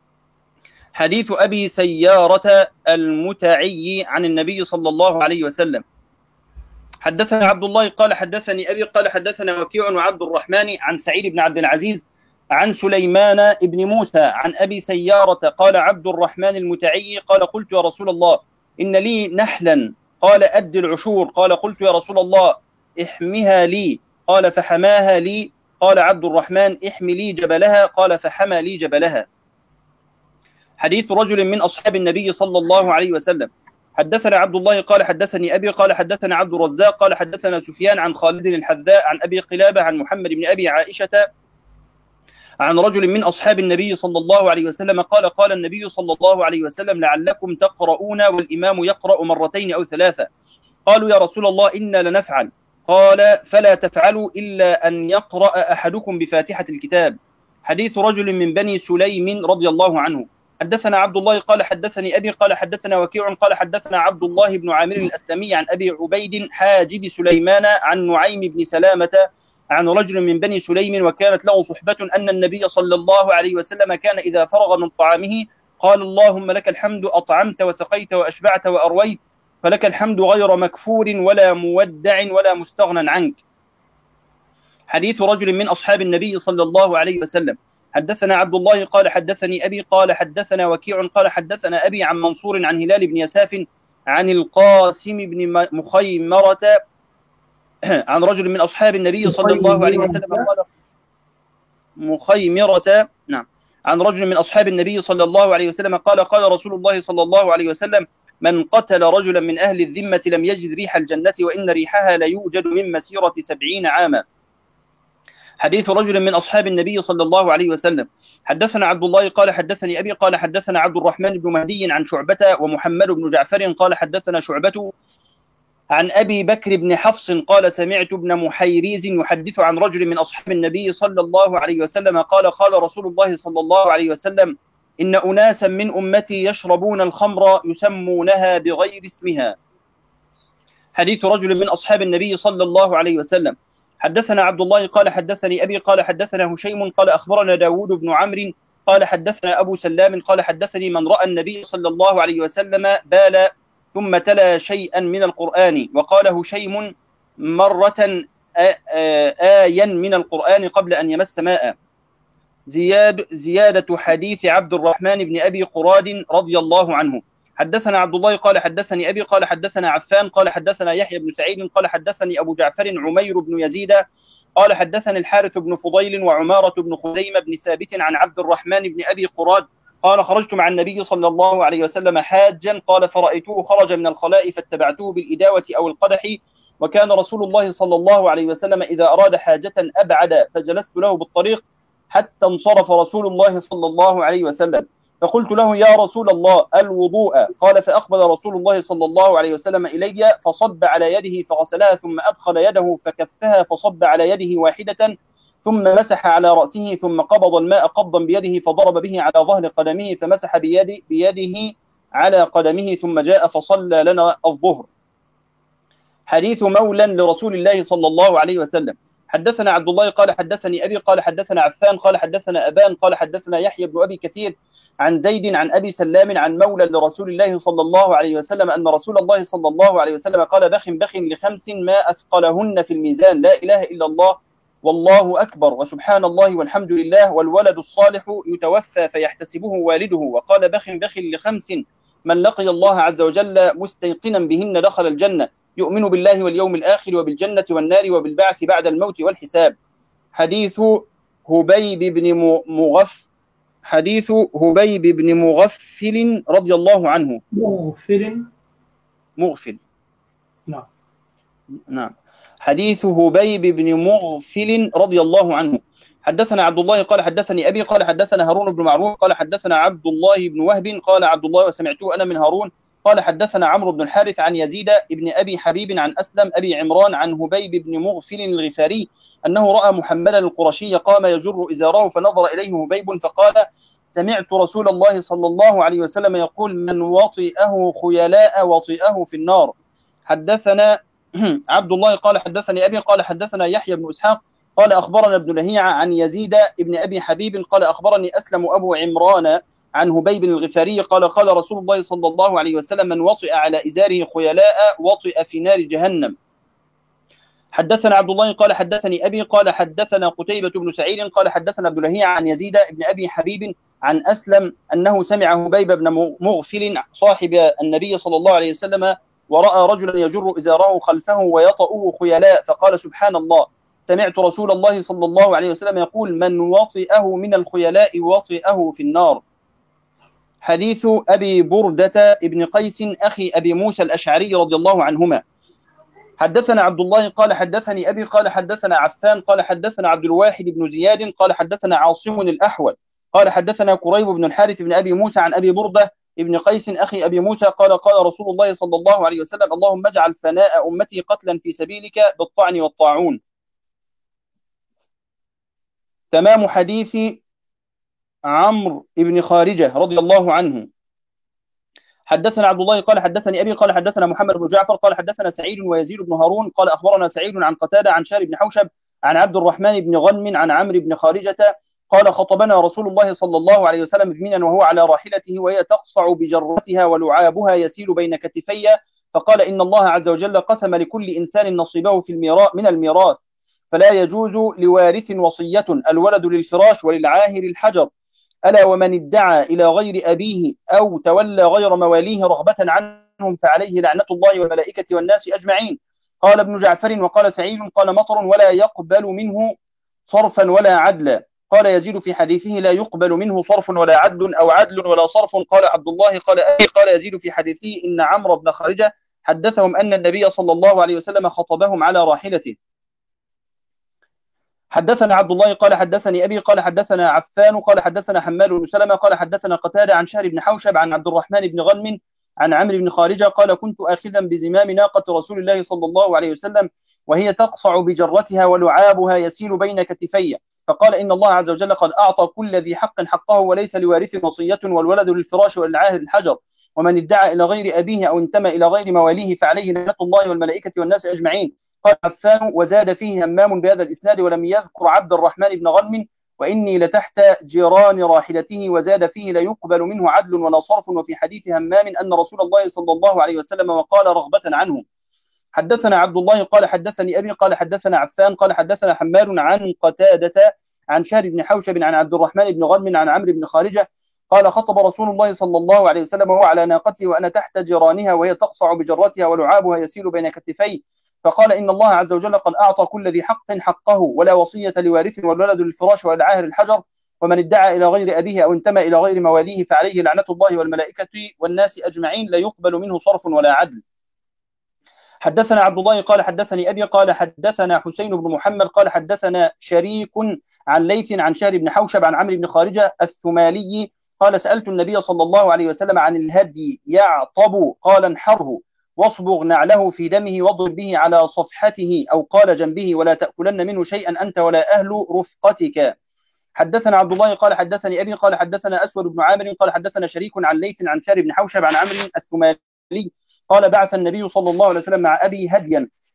حديث أبي سيارة المتعي عن النبي صلى الله عليه وسلم. حدثنا عبد الله قال حدثني أبي قال حدثنا وكيع وعبد الرحمن عن سعيد بن عبد العزيز عن سليمان بن موسى عن أبي سيارة قال عبد الرحمن المتعي قال قلت يا رسول الله إن لي نحلا قال أد العشور قال قلت يا رسول الله احمها لي قال فحماها لي قال عبد الرحمن احمي لي جبلها قال فحمى لي جبلها. حديث رجل من أصحاب النبي صلى الله عليه وسلم. حدثنا عبد الله قال حدثني أبي قال حدثنا عبد الرزاق قال حدثنا سفيان عن خالد الحذاء عن أبي قلابة عن محمد بن أبي عائشة عن رجل من أصحاب النبي صلى الله عليه وسلم قال قال النبي صلى الله عليه وسلم لعلكم تقرؤون والإمام يقرأ مرتين أو ثلاثة. قالوا يا رسول الله إنا لنفعل. قال فلا تفعلوا إلا أن يقرأ أحدكم بفاتحة الكتاب. حديث رجل من بني سليم رضي الله عنه. حدثنا عبد الله قال حدثني أبي قال حدثنا وكيع قال حدثنا عبد الله بن عامر الأسلمي عن أبي عبيد حاجب سليمان عن نعيم بن سلامة عن رجل من بني سليم وكانت له صحبة أن النبي صلى الله عليه وسلم كان إذا فرغ من طعامه قال اللهم لك الحمد أطعمت وسقيت وأشبعت وأرويت فلك الحمد غير مكفور ولا مودع ولا مستغنى عنك. حديث رجل من أصحاب النبي صلى الله عليه وسلم. حدثنا عبد الله قال حدثني أبي قال حدثنا وكيع قال حدثنا أبي عن منصور عن هلال بن يساف عن القاسم بن مخيمرة عن رجل من أصحاب النبي صلى الله عليه وسلم قال مخيمرة نعم عن رجل من أصحاب النبي صلى الله عليه وسلم قال قال رسول الله صلى الله عليه وسلم من قتل رجلا من أهل الذمة لم يجد ريح الجنة وإن ريحها ليوجد من مسيرة سبعين عاما. حديث رجل من أصحاب النبي صلى الله عليه وسلم. حدثنا عبد الله قال حدثني أبي قال حدثنا عبد الرحمن بن مهدي عن شعبة ومحمد بن جعفر قال حدثنا شعبة عن أبي بكر بن حفص قال سمعت ابن محيريز يحدث عن رجل من أصحاب النبي صلى الله عليه وسلم قال قال رسول الله صلى الله عليه وسلم إن أناسا من أمتي يشربون الخمر يسمونها بغير اسمها. حديث رجل من أصحاب النبي صلى الله عليه وسلم. حدثنا عبد الله قال حدثني أبي قال حدثنا هشيم قال أخبرنا داود بن عمرو قال حدثنا أبو سلام قال حدثني من رأى النبي صلى الله عليه وسلم بال ثم تلا شيئا من القرآن. وقال هشيم مرة آيا من القرآن قبل أن يمس ماء. زياد زيادة حديث عبد الرحمن بن أبي قراد رضي الله عنه. حدثنا عبد الله قال حدثني أبي قال حدثنا عفان قال حدثنا يحيى بن سعيد قال حدثني أبو جعفر عمير بن يزيد قال حدثني الحارث بن فضيل وعمارة بن خزيمة بن ثابت عن عبد الرحمن بن أبي قراد قال خرجت مع النبي صلى الله عليه وسلم حاجا قال فرأيته خرج من الخلاء فاتبعته بالإداوة أو القدح وكان رسول الله صلى الله عليه وسلم إذا أراد حاجة أبعد فجلست له بالطريق حتى انصرف رسول الله صلى الله عليه وسلم فقلت له يا رسول الله الوضوء قال فأقبل رسول الله صلى الله عليه وسلم إلي فصب على يده فغسلها ثم أدخل يده فكفها فصب على يده واحدة ثم مسح على رأسه ثم قبض الماء قبضا بيده فضرب به على ظهر قدمه فمسح بيده, بيده على قدمه ثم جاء فصلى لنا الظهر. حديث مولى لرسول الله صلى الله عليه وسلم. حدثنا عبد الله قال حدثني أبي قال حدثنا عفان قال حدثنا أبان قال حدثنا يحيى بن أبي كثير عن زيد عن أبي سلام عن مولى لرسول الله صلى الله عليه وسلم أن رسول الله صلى الله عليه وسلم قال بخ بخ لخمس ما أثقلهن في الميزان لا إله إلا الله والله أكبر وسبحان الله والحمد لله والولد الصالح يتوفى فيحتسبه والده. وقال بخ بخ لخمس من لقي الله عز وجل مستيقنا بهن دخل الجنة يؤمن بالله واليوم الآخر وبالجنة والنار وبالبعث بعد الموت والحساب. حديث هبيب بن مغف حديث هبيب بن مغفل رضي الله عنه.
مغفل
مغفل
نعم
نعم حديث هبيب بن مغفل رضي الله عنه. حدثنا عبد الله قال حدثني أبي قال حدثنا هارون بن معروف قال حدثنا عبد الله بن وهب قال عبد الله وسمعته أنا من هارون قال حدثنا عمرو بن الحارث عن يزيد بن أبي حبيب عن أسلم أبي عمران عن هبيب بن مغفل الغفاري أنه رأى محمدا القرشي قام يجر إزاره فنظر إليه هبيب فقال سمعت رسول الله صلى الله عليه وسلم يقول من وطئه خيلاء وطئه في النار. حدثنا عبد الله قال حدثني أبي قال حدثنا يحيى بن إسحاق قال أخبرنا ابن لهيعة عن يزيد بن أبي حبيب قال أخبرني أسلم أبو عمران عن هبيب الغفاري قال قال رسول الله صلى الله عليه وسلم من وطئ على إزاره خيلاء وطئ في نار جهنم. حدثنا عبد الله قال حدثني أبي قال حدثنا قتيبة بن سعيد قال حدثنا ابن لهيعة عن يزيد بن أبي حبيب عن أسلم أنه سمع هبيب بن مغفل صاحب النبي صلى الله عليه وسلم ورأى رجلا يجر إزاره خلفه ويطأه خيلاء فقال سبحان الله سمعت رسول الله صلى الله عليه وسلم يقول من وطئه من الخيلاء وطئه في النار. حديث أبي بردة ابن قيس أخي أبي موسى الأشعري رضي الله عنهما. حدثنا عبد الله قال حدثني أبي قال حدثنا عفان قال حدثنا عبد الواحد بن زياد قال حدثنا عاصم الأحول قال حدثنا قريب بن الحارث بن أبي موسى عن أبي بردة ابن قيس أخي أبي موسى قال قال رسول الله صلى الله عليه وسلم اللهم اجعل فناء أمتي قتلا في سبيلك بالطعن والطاعون. تمام حديث عمرو بن خارجة رضي الله عنه. حدثنا عبد الله قال حدثني أبي قال حدثنا محمد بن جعفر قال حدثنا سعيد ويزيد بن هارون قال أخبرنا سعيد عن قتادة عن شار بن حوشب عن عبد الرحمن بن غنم عن عمرو بن خارجة قال خطبنا رسول الله صلى الله عليه وسلم بمنى وهو على راحلته وهي تقصع بجرتها ولعابها يسيل بين كتفي فقال إن الله عز وجل قسم لكل إنسان نصيبه في الميراث من الميراث فلا يجوز لوارث وصية الولد للفراش وللعاهر الحجر ألا ومن ادعى إلى غير أبيه أو تولى غير مواليه رغبة عنهم فعليه لعنة الله والملائكة والناس أجمعين. قال ابن جعفر وقال سعيد قال مطر ولا يقبل منه صرفا ولا عدلا. قال يزيد في حديثه لا يقبل منه صرف ولا عدل أو عدل ولا صرف. قال عبد الله قال أبي قال يزيد في حديثه إن عمرو بن خارجة حدثهم أن النبي صلى الله عليه وسلم خطبهم على راحلته. حدثنا عبد الله قال حدثني أبي قال حدثنا عفان قال حدثنا حماد بن سلمة قال حدثنا قتادة عن شهر بن حوشب عن عبد الرحمن بن غنم عن عمرو بن خارجة قال كنت آخذا بزمام ناقة رسول الله صلى الله عليه وسلم وهي تقصع بجرتها ولعابها يسيل بين كتفي فقال إن الله عز وجل قد أعطى كل ذي حق حقه وليس لوارث وصية والولد للفراش وللعاهر الحجر ومن ادعى إلى غير أبيه أو انتمى إلى غير مواليه فعليه لعنة الله والملائكة والناس أجمعين. قال عفان وزاد فيه همام بهذا الإسناد ولم يذكر عبد الرحمن بن غنم وإني لتحت جيران راحلته وزاد فيه لا يقبل منه عدل ولا صرف. وفي حديث همام أن رسول الله صلى الله عليه وسلم وقال رغبة عنه. حدثنا عبد الله قال حدثني أبي قال حدثنا عفان قال حدثنا حماد عن قتادة عن شهر بن حوشب عن عبد الرحمن بن غنم عن عمرو بن خارجة قال خطب رسول الله صلى الله عليه وسلم وهو على ناقته وأنا تحت جيرانها وهي تقصع بجرتها ولعابها يسيل بين كتفي فقال إن الله عز وجل قد أعطى كل ذي حق حقه ولا وصية لوارث والولد للفراش والعاهر الحجر ومن ادعى إلى غير أبيه أو انتمى إلى غير مواليه فعليه لعنة الله والملائكة والناس أجمعين لا يقبل منه صرف ولا عدل. حدثنا عبد الله قال حدثني أبي قال حدثنا حسين بن محمد قال حدثنا شريك عن ليث عن شهر بن حوشب عن عمرو بن خارجة الثمالي قال سألت النبي صلى الله عليه وسلم عن الهدي يعطب قال انحره واصبغ نعله في دمه واضرب به على صفحته أو قال جنبه ولا تأكلن منه شيئا أنت ولا أهل رفقتك. حدثنا عبد الله قال حدثني أبي قال حدثنا أسود بن عامر قال حدثنا شريك عن ليث عن شهر بن حوشب عن عمرو الثمالي قال بعث النبي صلى الله عليه وسلم مع أبي هديا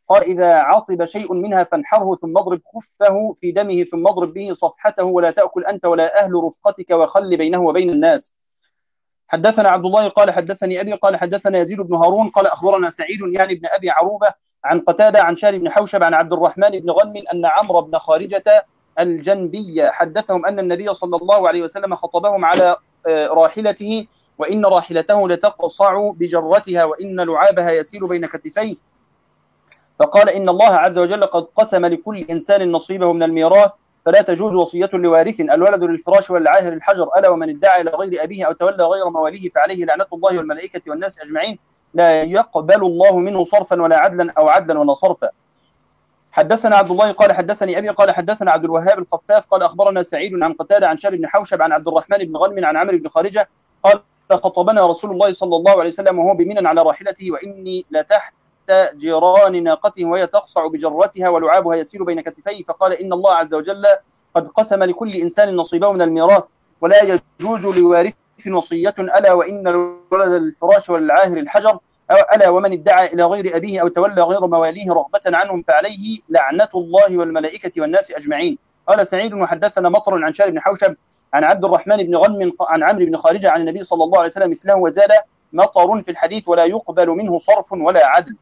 قال إذا عطب شيء منها فانحره ثم اضرب خفه في دمه ثم اضرب به صفحته ولا تأكل أنت ولا أهل رفقتك وخل بينه وبين الناس. حدثنا عبد الله قال حدثني أبي قال حدثنا يزيد بن هارون قال أخبرنا سعيد يعني بن أبي عروبة عن قتادة عن شاري بن حوشب عن عبد الرحمن بن غنم أن عمرو بن خارجة الجنبي حدثهم أن النبي صلى الله عليه وسلم خطبهم على راحلته وإن راحلته لتقصع بجرتها وإن لعابها يسيل بين كتفيه، فقال إن الله عز وجل قد قسم لكل إنسان نصيبه من الميراث فلا تجوز وصية لوارث، الولد للفراش والعاهر الحجر، ألا ومن ادعى إلى غير أبيه أو تولى غير مواليه فعليه لعنة الله والملائكة والناس أجمعين، لا يقبل الله منه صرفا ولا عدلا أو عدلا ولا صرفا. حدثنا عبد الله قال حدثني أبي قال حدثنا عبد الوهاب الخفاف قال أخبرنا سعيد عن قتادة عن شاري بن حوشب عن عبد الرحمن بن غنم عن عمرو بن خارجة قال خطبنا رسول الله صلى الله عليه وسلم وهو بمنى على راحلته وإني لتحت جيران ناقته وهي تقصع بجرتها ولعابها يسير بين كتفيه، فقال إن الله عز وجل قد قسم لكل إنسان نصيبه من الميراث ولا يجوز لوارث وصية، ألا وإن الولد للفراش والعاهر الحجر، ألا ومن ادعى إلى غير أبيه أو تولى غير مواليه رغبة عنهم فعليه لعنة الله والملائكة والناس أجمعين. قال سعيد وحدثنا مطر عن شاري بن حوشب عن عبد الرحمن بن غنم عن عمرو بن خارجة عن النبي صلى الله عليه وسلم مثله وزاد مطر في الحديث ولا يقبل منه صرف ولا عدل.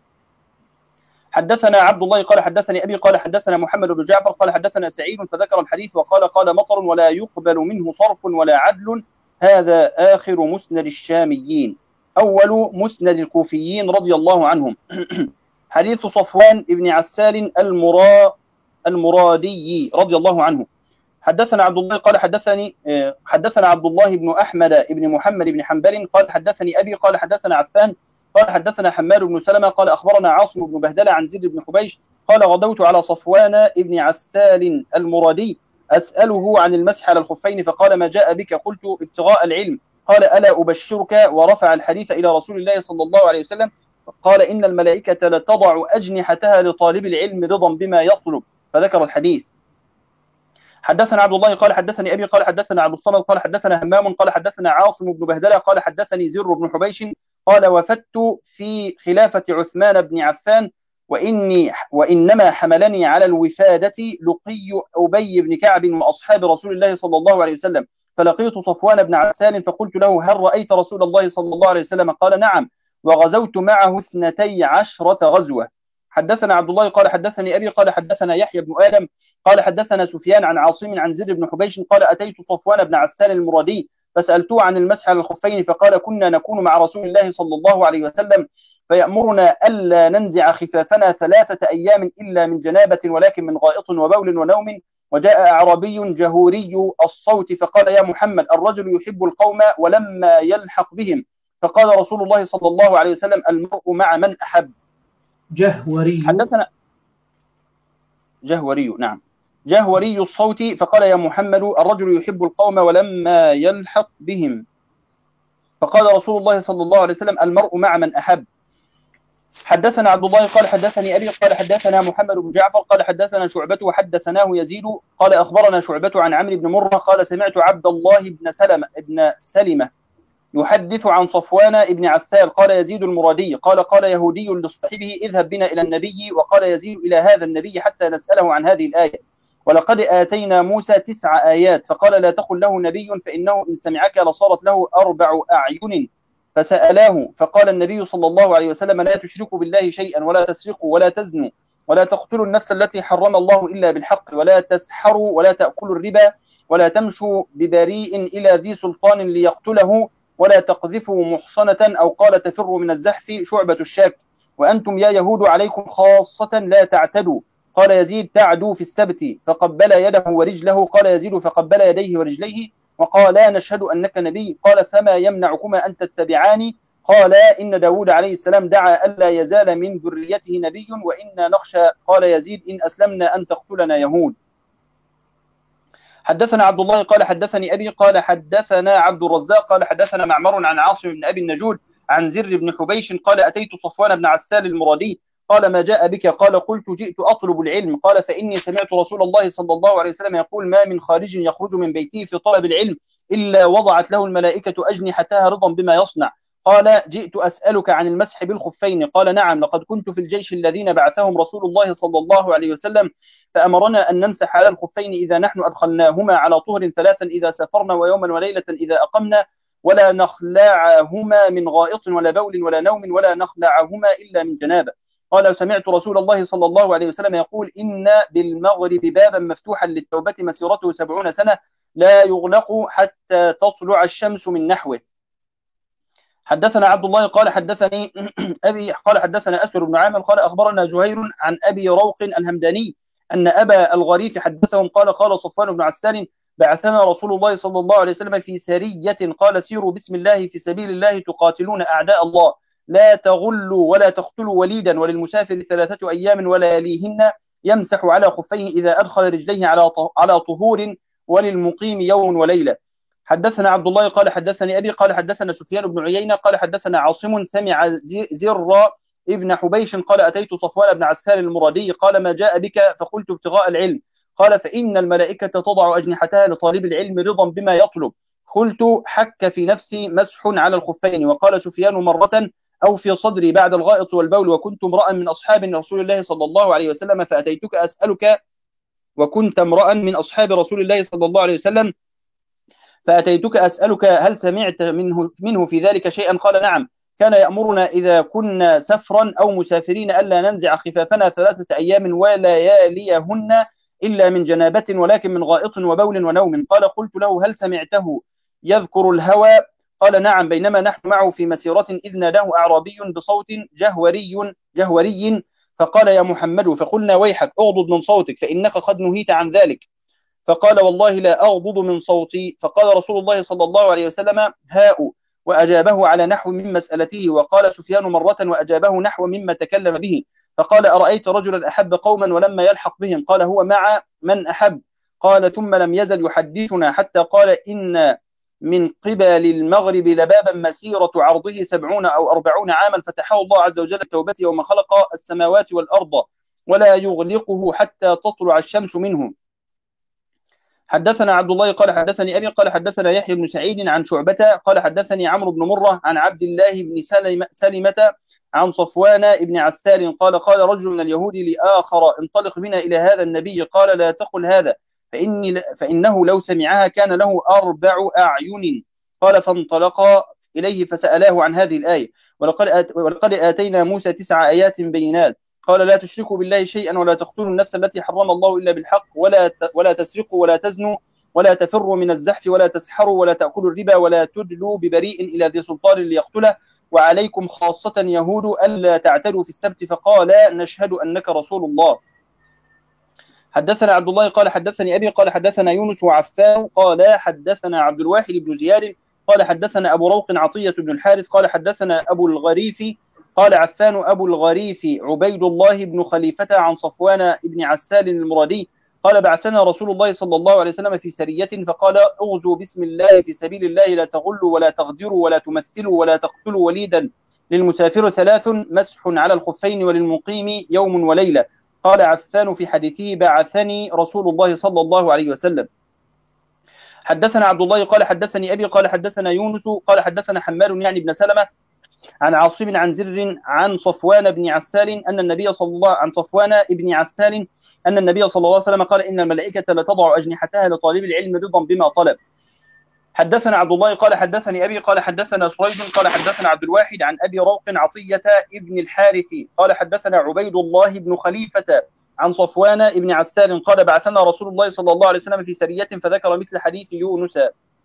حدثنا عبد الله قال حدثني أبي قال حدثنا محمد بن جعفر قال حدثنا سعيد فذكر الحديث وقال قال مطر ولا يقبل منه صرف ولا عدل. هذا آخر مسند الشاميين. أول مسند الكوفيين رضي الله عنهم حديث صفوان بن عسال المرا المرادي رضي الله عنه. حدثنا عبد الله قال حدثني حدثنا عبد الله بن أحمد بن محمد بن حنبل قال حدثني أبي قال حدثنا عفان قال حدثنا حماد بن سلمة قال أخبرنا عاصم بن بهدلة عن زيد بن حبيش قال غدوت على صفوان بن عسال المرادي أسأله عن المسح على الخفين فقال ما جاء بك؟ قلت ابتغاء العلم. قال ألا أبشرك؟ ورفع الحديث إلى رسول الله صلى الله عليه وسلم قال إن الملائكة لتضع أجنحتها لطالب العلم رضا بما يطلب، فذكر الحديث. حدثنا عبد الله قال حدثني أبي قال حدثنا عبد الصمد قال حدثنا همام قال حدثنا عاصم بن بهدلة قال حدثني زر بن حبيش قال وفدت في خلافة عثمان بن عفان وإني وإنما حملني على الوفادة لقي أبي بن كعب وأصحاب رسول الله صلى الله عليه وسلم، فلقيت صفوان بن عسال فقلت له هل رأيت رسول الله صلى الله عليه وسلم؟ قال نعم وغزوت معه اثنتي عشرة غزوة. حدثنا عبد الله قال حدثني أبي قال حدثنا يحيى بن آدم قال حدثنا سفيان عن عاصم عن زيد بن حبيش قال أتيت صفوان بن عسال المرادي فسألته عن المسح على الخفين فقال كنا نكون مع رسول الله صلى الله عليه وسلم فيأمرنا ألا ننزع خفافنا ثلاثة أيام إلا من جنابة ولكن من غائط وبول ونوم. وجاء أعرابي جهوري الصوت فقال يا محمد الرجل يحب القوم ولما يلحق بهم، فقال رسول الله صلى الله عليه وسلم المرء مع من أحب.
جهوري
حدثنا جهوري نعم جهوري الصوت فقال يا محمد الرجل يحب القوم ولما يلحق بهم، فقال رسول الله صلى الله عليه وسلم المرء مع من أحب. حدثنا عبد الله قال حدثني أبي قال حدثنا محمد بن جعفر قال حدثنا شعبة وحدثناه يزيد قال أخبرنا شعبة عن عمرو بن مرة قال سمعت عبد الله بن سلمة ابن سلمة يحدث عن صفوان بن عسال قال يزيد المرادي قال قال يهودي لصاحبه اذهب بنا إلى النبي، وقال يزيد إلى هذا النبي حتى نسأله عن هذه الآية ولقد آتينا موسى تسع آيات، فقال لا تقل له نبي فإنه إن سمعك لصارت له أربع أعين، فسألاه فقال النبي صلى الله عليه وسلم لا تشركوا بالله شيئا ولا تسرقوا ولا تزنوا ولا تقتلوا النفس التي حرم الله إلا بالحق ولا تسحروا ولا تأكلوا الربا ولا تمشوا ببريء إلى ذي سلطان ليقتله ولا تقذفوا محصنة أو قال تفروا من الزحف شعبة الشاك، وأنتم يا يهود عليكم خاصة لا تعتدوا. قال يزيد تعدوا في السبت، فقبل يده ورجله. قال يزيد فقبل يديه ورجليه وقال لا نشهد أنك نبي. قال فما يمنعكما أن تتبعاني؟ قال إن داود عليه السلام دعا ألا يزال من ذريته نبي وإنا نخشى قال يزيد إن أسلمنا أن تقتلنا يهود. حدثنا عبد الله قال حدثني أبي قال حدثنا عبد الرزاق قال حدثنا معمر عن عاصم بن أبي النجود عن زر بن حبيش قال أتيت صفوان بن عسال المرادي قال ما جاء بك؟ قال قلت جئت أطلب العلم. قال فإني سمعت رسول الله صلى الله عليه وسلم يقول ما من خارج يخرج من بيته في طلب العلم إلا وضعت له الملائكة أجنحتها رضا بما يصنع. قال جئت أسألك عن المسح بالخفين. قال نعم، لقد كنت في الجيش الذين بعثهم رسول الله صلى الله عليه وسلم فأمرنا أن نمسح على الخفين إذا نحن أدخلناهما على طهر ثلاثا إذا سافرنا ويوما وليلة إذا أقمنا، ولا نخلعهما من غائط ولا بول ولا نوم، ولا نخلعهما إلا من جنابة. قال سمعت رسول الله صلى الله عليه وسلم يقول إن بالمغرب بابا مفتوحا للتوبة مسيرته سبعون سنة لا يغلق حتى تطلع الشمس من نحوه. حدثنا عبد الله قال حدثني أبي قال حدثنا أسر بن عامر قال أخبرنا زهير عن أبي روق الهمداني أن أبا الغريف حدثهم قال قال صفوان بن عسال بعثنا رسول الله صلى الله عليه وسلم في سرية قال سيروا بسم الله في سبيل الله تقاتلون أعداء الله لا تغلوا ولا تقتلوا وليدا، وللمسافر ثلاثة أيام ولياليهن يمسح على خفيه إذا أدخل رجليه على على طهور، وللمقيم يوم وليلة. حدثنا عبد الله قال حدثني أبي قال حدثنا سفيان بن عيينة قال حدثنا عاصم سمع زر ابن حبيش قال أتيت صفوان بن عسال المرادي قال ما جاء بك؟ فقلت ابتغاء العلم. قال فإن الملائكة تضع أجنحتها لطالب العلم رضا بما يطلب. قلت حك في نفسي مسح على الخفين. وقال سفيان مرة أو في صدري بعد الغائط والبول وكنت امرأ من أصحاب رسول الله صلى الله عليه وسلم فأتيتك أسألك وكنت امرأ من أصحاب رسول الله صلى الله عليه وسلم فأتيتك أسألك هل سمعت منه, منه في ذلك شيئا؟ قال نعم، كان يأمرنا إذا كنا سفرا أو مسافرين ألا ننزع خفافنا ثلاثة أيام ولياليهن إلا من جنابة ولكن من غائط وبول ونوم. قال قلت له هل سمعته يذكر الهوى؟ قال نعم، بينما نحن معه في مسيرة إذ ناداه أعرابي بصوت جهوري جهوري فقال يا محمد، فقلنا ويحك أغضض من صوتك فإنك قد نهيت عن ذلك. فقال والله لا أغضض من صوتي. فقال رسول الله صلى الله عليه وسلم هاء، وأجابه على نحو من مسألته. وقال سفيان مرة وأجابه نحو مما تكلم به. فقال أرأيت رجلا أحب قوما ولما يلحق بهم؟ قال هو مع من أحب. قال ثم لم يزل يحدثنا حتى قال إن من قبل المغرب لبابا مسيرة عرضه سبعون أو أربعون عاما فتحه الله عز وجل التوبة يوم خلق السماوات والأرض ولا يغلقه حتى تطلع الشمس منه. حدثنا عبد الله قال حدثني أبي قال حدثنا يحيى بن سعيد عن شعبة قال حدثني عمرو بن مرة عن عبد الله بن سلمة, سلمة عن صفوان بن عسال قال قال رجل من اليهود لآخر انطلق بنا إلى هذا النبي قال لا تقل هذا فإني فإنه لو سمعها كان له أربع أعين. قال فانطلقا إليه فسألاه عن هذه الآية ولقد, آت ولقد آتينا موسى تسع آيات بينات قال لا تشركوا بالله شيئا ولا تقتلوا النفس التي حرم الله إلا بالحق ولا ولا تسرقوا ولا تزنوا ولا تفروا من الزحف ولا تسحروا ولا تأكلوا الربا ولا تدلوا ببريء إلى ذي سلطان ليقتله وعليكم خاصة يهود ألا تعتدوا في السبت فقال نشهد أنك رسول الله. حدثنا عبد الله قال حدثني أبي قال حدثنا يونس وعفان قال حدثنا عبد الواحد بن زياد قال حدثنا أبو روق عطية بن الحارث قال حدثنا أبو الغريف قال عفان أبو الغريف عبيد الله بن خليفة عن صفوان بن عسال المرادي قال بعثنا رسول الله صلى الله عليه وسلم في سرية فقال اغزوا بسم الله في سبيل الله لا تغلوا ولا تغدروا ولا تمثلوا ولا تقتلوا وليدا للمسافر ثلاث مسح على الخفين وللمقيم يوم وليلة. قال عفان في حديثه بعثني رسول الله صلى الله عليه وسلم. حدثنا عبد الله قال حدثني أبي قال حدثنا يونس قال حدثنا حماد يعني بن سلمة عن عاصم عن زر عن صفوان بن عسال أن النبي صلى الله عن صفوان بن عسال أن النبي صلى الله عليه وسلم قال إن الملائكة لتضع أجنحتها لطالب العلم رضا بما طلب. حدثنا عبد الله قال حدثني أبي قال حدثنا سريج قال حدثنا عبد الواحد عن أبي روق عطية ابن الحارث قال حدثنا عبيد الله بن خليفة عن صفوان بن عسال قال بعثنا رسول الله صلى الله عليه وسلم في سرية فذكر مثل حديث يونس.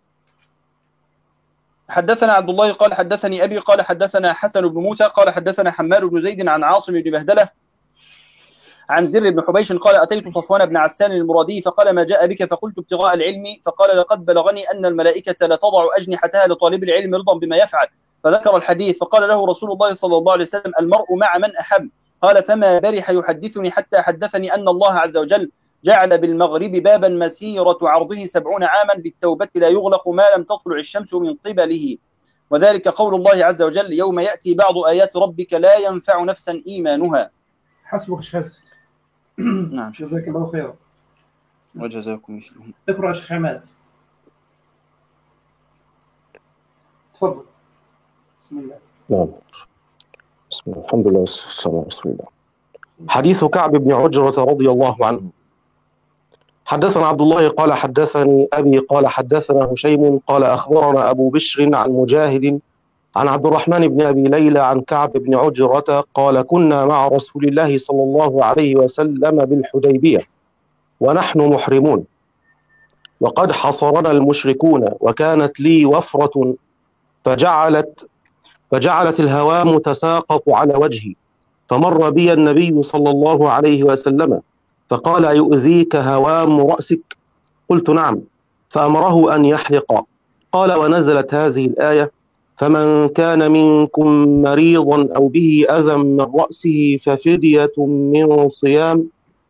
حدثنا عبد الله قال حدثني أبي قال حدثنا حسن بن موسى قال حدثنا حماد بن زيد عن عاصم بن بهدلة عن زر بن حبيش قال أتيت صفوان بن عسال المرادي فقال ما جاء بك؟ فقلت ابتغاء العلم. فقال لقد بلغني أن الملائكة لتضع أجنحتها لطالب العلم رضا بما يفعل. فذكر الحديث فقال له رسول الله صلى الله عليه وسلم المرء مع من أحب. قال فما برح يحدثني حتى حدثني أن الله عز وجل جعل بالمغرب بابا مسيرة عرضه سبعون عاما بالتوبة لا يغلق ما لم تطلع الشمس من قبله وذلك قول الله عز وجل يوم يأتي بعض آيات ربك لا ينفع نفسا إيمانها.
حسبك الشهادة.
نعم
جزاك الله خيرا
وجزاكم مثله.
اقرأ شيخ حماد تفضل. بسم الله.
نعم. بسم الله، الحمد لله والصلاة على رسول الله. حديث كعب بن عجرة رضي الله عنه. حدثنا عبد الله قال حدثني أبي قال حدثنا هشيم قال أخبرنا أبو بشر عن مجاهد عن عبد الرحمن بن أبي ليلى عن كعب بن عجرة قال كنا مع رسول الله صلى الله عليه وسلم بالحديبية ونحن محرمون وقد حصرنا المشركون وكانت لي وفرة فجعلت فجعلت الهوام تساقط على وجهي فمر بي النبي صلى الله عليه وسلم فقال يؤذيك هوام رأسك؟ قلت نعم، فأمره أن يحلق. قال ونزلت هذه الآية فمن كان منكم مريضا أو به أذى من رأسه ففدية من صيام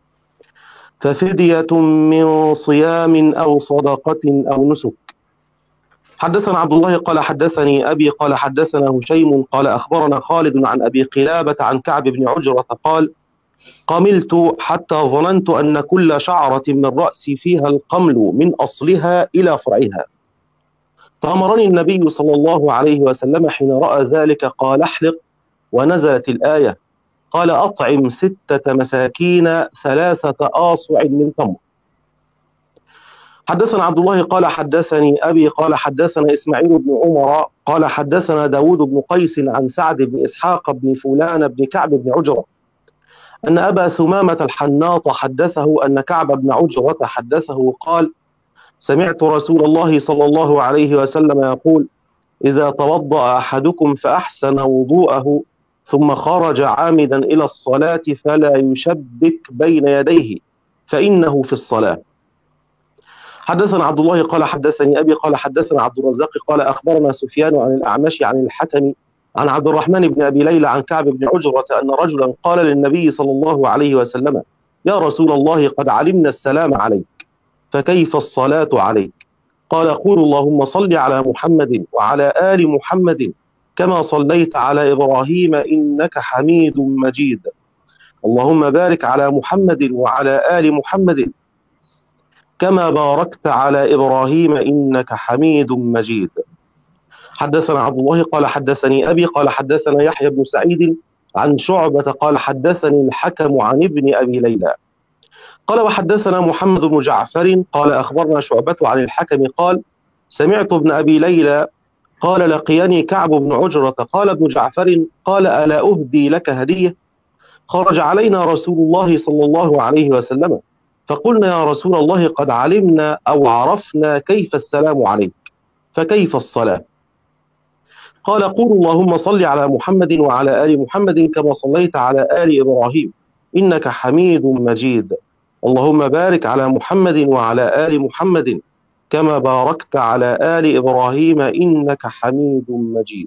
ففدية من صيام أو صدقة أو نسك. حدثنا عبد الله قال حدثني أبي قال حدثنا هشيم قال أخبرنا خالد عن أبي قلابة عن كعب بن عجرة قال قملت حتى ظننت أن كل شعرة من رأسي فيها القمل من أصلها إلى فرعها، فأمرني النبي صلى الله عليه وسلم حين رأى ذلك قال احلق، ونزلت الآية قال أطعم ستة مساكين ثلاثة آصع من تمر. حدثنا عبد الله قال حدثني أبي قال حدثنا إسماعيل بن عمر قال حدثنا داود بن قيس عن سعد بن إسحاق بن فلان بن كعب بن عجرة أن أبا ثمامة الحناط حدثه أن كعب بن عجرة حدثه قال سمعت رسول الله صلى الله عليه وسلم يقول إذا توضأ أحدكم فأحسن وضوءه ثم خرج عامدا إلى الصلاة فلا يشبك بين يديه فإنه في الصلاة. حدثنا عبد الله قال حدثني أبي قال حدثنا عبد الرزاق قال أخبرنا سفيان عن الأعمش عن الحكم عن عبد الرحمن بن أبي ليلى عن كعب بن عجرة أن رجلا قال للنبي صلى الله عليه وسلم يا رسول الله قد علمنا السلام عليك فكيف الصلاة عليك؟ قال قول اللهم صل على محمد وعلى آل محمد كما صليت على إبراهيم إنك حميد مجيد، اللهم بارك على محمد وعلى آل محمد كما باركت على إبراهيم إنك حميد مجيد. حدثنا عبد الله قال حدثني أبي قال حدثنا يحيى بن سعيد عن شعبة قال حدثني الحكم عن ابن أبي ليلى قال وحدثنا محمد بن جعفر قال أخبرنا شعبة عن الحكم قال سمعت ابن أبي ليلى قال لقيني كعب بن عجرة قال ابن جعفر قال ألا أهدي لك هدية؟ خرج علينا رسول الله صلى الله عليه وسلم فقلنا يا رسول الله قد علمنا أو عرفنا كيف السلام عليك فكيف الصلاة؟ قال قول اللهم صل على محمد وعلى آل محمد كما صليت على آل إبراهيم إنك حميد مجيد، اللهم بارك على محمد وعلى آل محمد كما باركت على آل إبراهيم إنك حميد مجيد.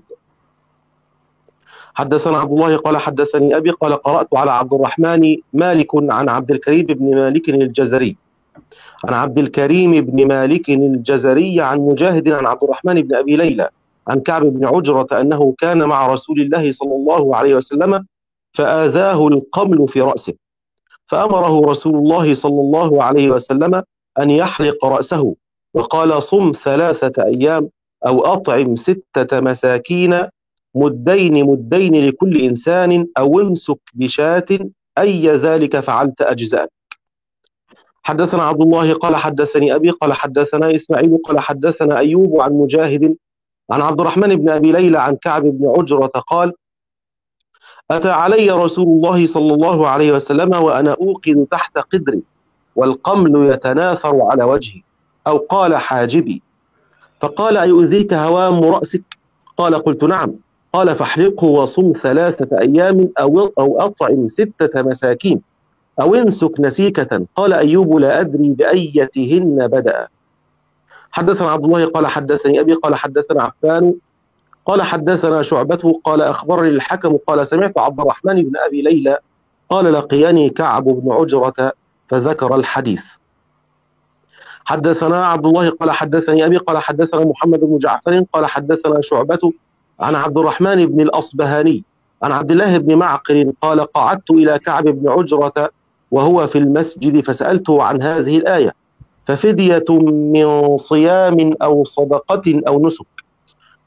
حدثنا عبد الله قال حدثني أبي قال قرأت على عبد الرحمن مالك عن عبد الكريم بن مالك الجزري عن عبد الكريم بن مالك الجزري عن مجاهد عن عبد الرحمن بن أبي ليلى عن كعب بن عجرة أنه كان مع رسول الله صلى الله عليه وسلم فآذاه القمل في رأسه فأمره رسول الله صلى الله عليه وسلم أن يحلق رأسه وقال صم ثلاثة أيام أو أطعم ستة مساكين مدين مدين لكل إنسان أو امسك بشاة أي ذلك فعلت أجزاءك. حدثنا عبد الله قال حدثني أبي قال حدثنا إسماعيل قال حدثنا أيوب عن مجاهد عن عبد الرحمن بن أبي ليلى عن كعب بن عجرة قال أتى علي رسول الله صلى الله عليه وسلم وأنا أوقد تحت قدري والقمل يتناثر على وجهي أو قال حاجبي فقال أيؤذيك هوام رأسك؟ قال قلت نعم. قال فاحلقه وصم ثلاثة أيام أو, أو أطعم ستة مساكين أو انسك نسيكة. قال أيوب لا أدري بأيتهن بدأ. حدثنا عبد الله قال حدثني أبي قال حدثنا عفان قال حدثنا شعبته قال أخبرني الحكم قال سمعت عبد الرحمن بن أبي ليلى قال لقيني كعب بن عجرة فذكر الحديث. حدثنا عبد الله قال حدثني أبي قال حدثنا محمد بن جعفر قال حدثنا شعبة عن عبد الرحمن بن الأصبهاني عن عبد الله بن معقل قال قعدت إلى كعب بن عجرة وهو في المسجد فسألته عن هذه الآية ففدية من صيام أو صدقة أو نسك.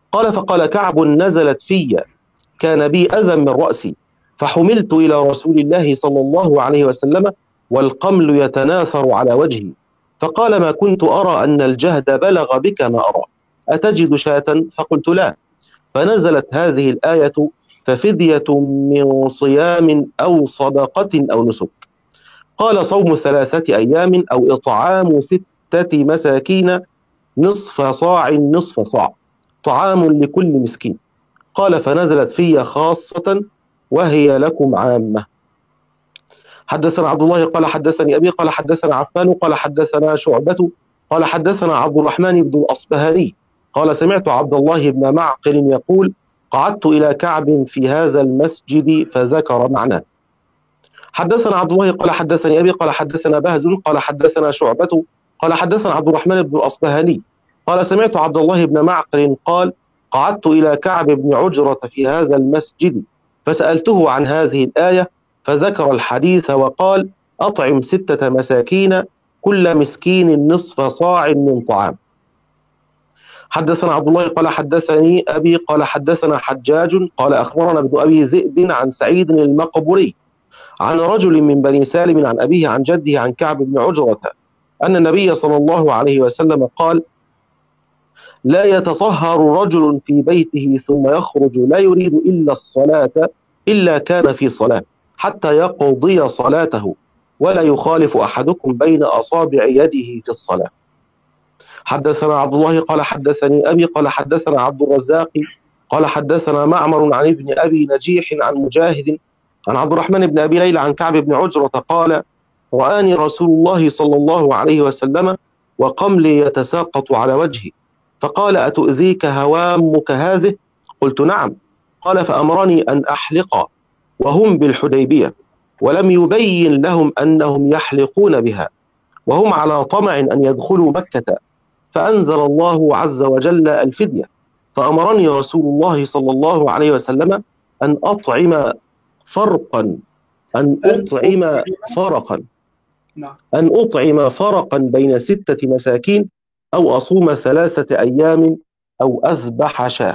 قال فقال كعب نزلت في كان بي أذى من رأسي فحملت إلى رسول الله صلى الله عليه وسلم والقمل يتناثر على وجهي فقال ما كنت أرى أن الجهد بلغ بك ما أرى أتجد شاة؟ فقلت لا. فنزلت هذه الآية ففدية من صيام أو صدقة أو نسك. قال صوم ثلاثة أيام أو إطعام ستة مساكين نصف صاع نصف صاع طعام لكل مسكين. قال فنزلت في خاصة وهي لكم عامة. حدثنا عبد الله قال حدثني أبي قال حدثنا عفان قال حدثنا شعبة قال حدثنا عبد الرحمن بن الأصبهاني قال سمعت عبد الله بن معقل يقول قعدت إلى كعب في هذا المسجد فذكر معناه. حدثنا عبد الله قال حدثني أبي قال حدثنا بهز قال حدثنا شعبة قال حدثنا عبد الرحمن بن الأصبهاني قال سمعت عبد الله بن معقل قال قعدت إلى كعب بن عجرة في هذا المسجد فسألته عن هذه الآية فذكر الحديث وقال أطعم ستة مساكين كل مسكين نصف صاع من طعام. حدثنا عبد الله قال حدثني أبي قال حدثنا حجاج قال أخبرنا ابن أبي ذئب عن سعيد المقبري عن رجل من بني سالم عن أبيه عن جده عن كعب بن عجرة أن النبي صلى الله عليه وسلم قال لا يتطهر رجل في بيته ثم يخرج لا يريد إلا الصلاة إلا كان في صلاة حتى يقضي صلاته ولا يخالف أحدكم بين أصابع يده في الصلاة. حدثنا عبد الله قال حدثني أبي قال حدثنا عبد الرزاق قال حدثنا معمر عن ابن أبي نجيح عن مجاهد عن عبد الرحمن بن أبي ليلى عن كعب بن عجرة قال رآني رسول الله صلى الله عليه وسلم وقملي يتساقط على وجهي فقال أتؤذيك هوامك هذه؟ قلت نعم. قال فأمرني أن أحلق وهم بالحديبية ولم يبين لهم أنهم يحلقون بها وهم على طمع أن يدخلوا مكة فأنزل الله عز وجل الفدية فأمرني رسول الله صلى الله عليه وسلم أن أطعم فرقا أن أطعم فرقا أن أطعم فرقا بين ستة مساكين أو أصوم ثلاثة أيام أو أذبح شاة.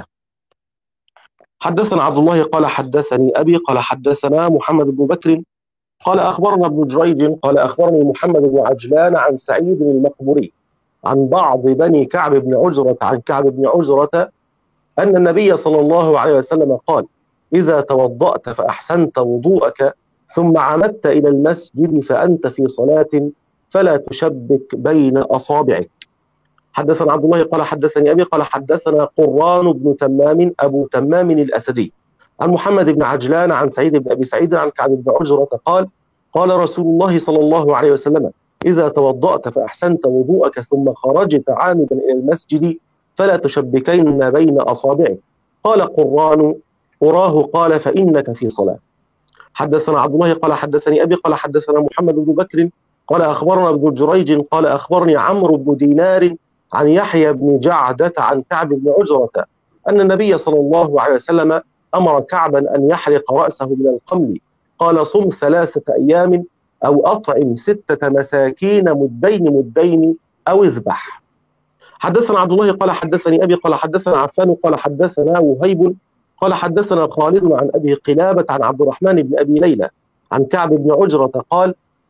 حدثنا عبد الله قال حدثني أبي قال حدثنا محمد بن بكر قال أخبرنا ابن جريج قال أخبرني محمد بن عجلان عن سعيد المقبري عن بعض بني كعب بن عجرة عن كعب بن عجرة أن النبي صلى الله عليه وسلم قال إذا توضأت فأحسنت وضوءك ثم عمدت إلى المسجد فأنت في صلاة فلا تشبك بين أصابعك. حدثنا عبد الله قال حدثني أبي قال حدثنا قران بن تمام أبو تمام الأسدي عن محمد بن عجلان عن سعيد بن أبي سعيد عن كعب بن عجرة قال قال رسول الله صلى الله عليه وسلم إذا توضأت فأحسنت وضوءك ثم خرجت عامدا إلى المسجد فلا تشبكين بين أصابعك. قال قران أراه قال فإنك في صلاة. حدثنا عبد الله قال حدثني أبي قال حدثنا محمد بن بكر قال أخبرنا ابن جريج قال أخبرني عمرو بن دينار عن يحيى بن جعدة عن كعب بن عجرة أن النبي صلى الله عليه وسلم أمر كعبا أن يحلق رأسه من القمل قال صم ثلاثة أيام أو أطعم ستة مساكين مدين مدين أو اذبح. حدثنا عبد الله قال حدثني أبي قال حدثنا عفان قال حدثنا وهيب قال حدثنا خالد عن أبي قلابة عن عبد الرحمن بن أبي ليلى عن كعب بن عجرة قال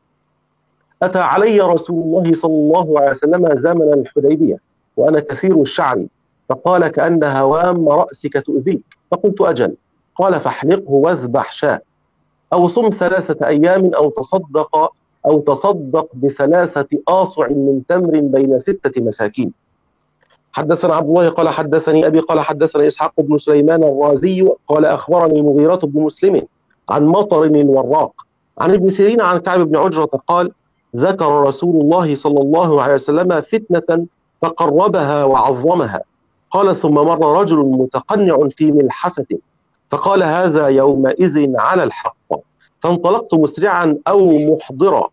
أتى علي رسول الله صلى الله عليه وسلم زمن الحديبية وأنا كثير الشعر فقال كأن هوام رأسك تؤذيك فقلت أجل. قال فاحلقه واذبح شاة أو صم ثلاثة أيام أو تصدق أو تصدق بثلاثة آصع من تمر بين ستة مساكين. حدثنا عبد الله قال حدثني أبي قال حدثنا إسحاق بن سليمان الرازي قال أخبرني مغيرة بن مسلم عن مطر الوراق عن ابن سيرين عن كعب بن عجرة قال ذكر رسول الله صلى الله عليه وسلم فتنة فقربها وعظمها قال ثم مر رجل متقنع في ملحفة فقال هذا يومئذ على الحق فانطلقت مسرعا أو محضرا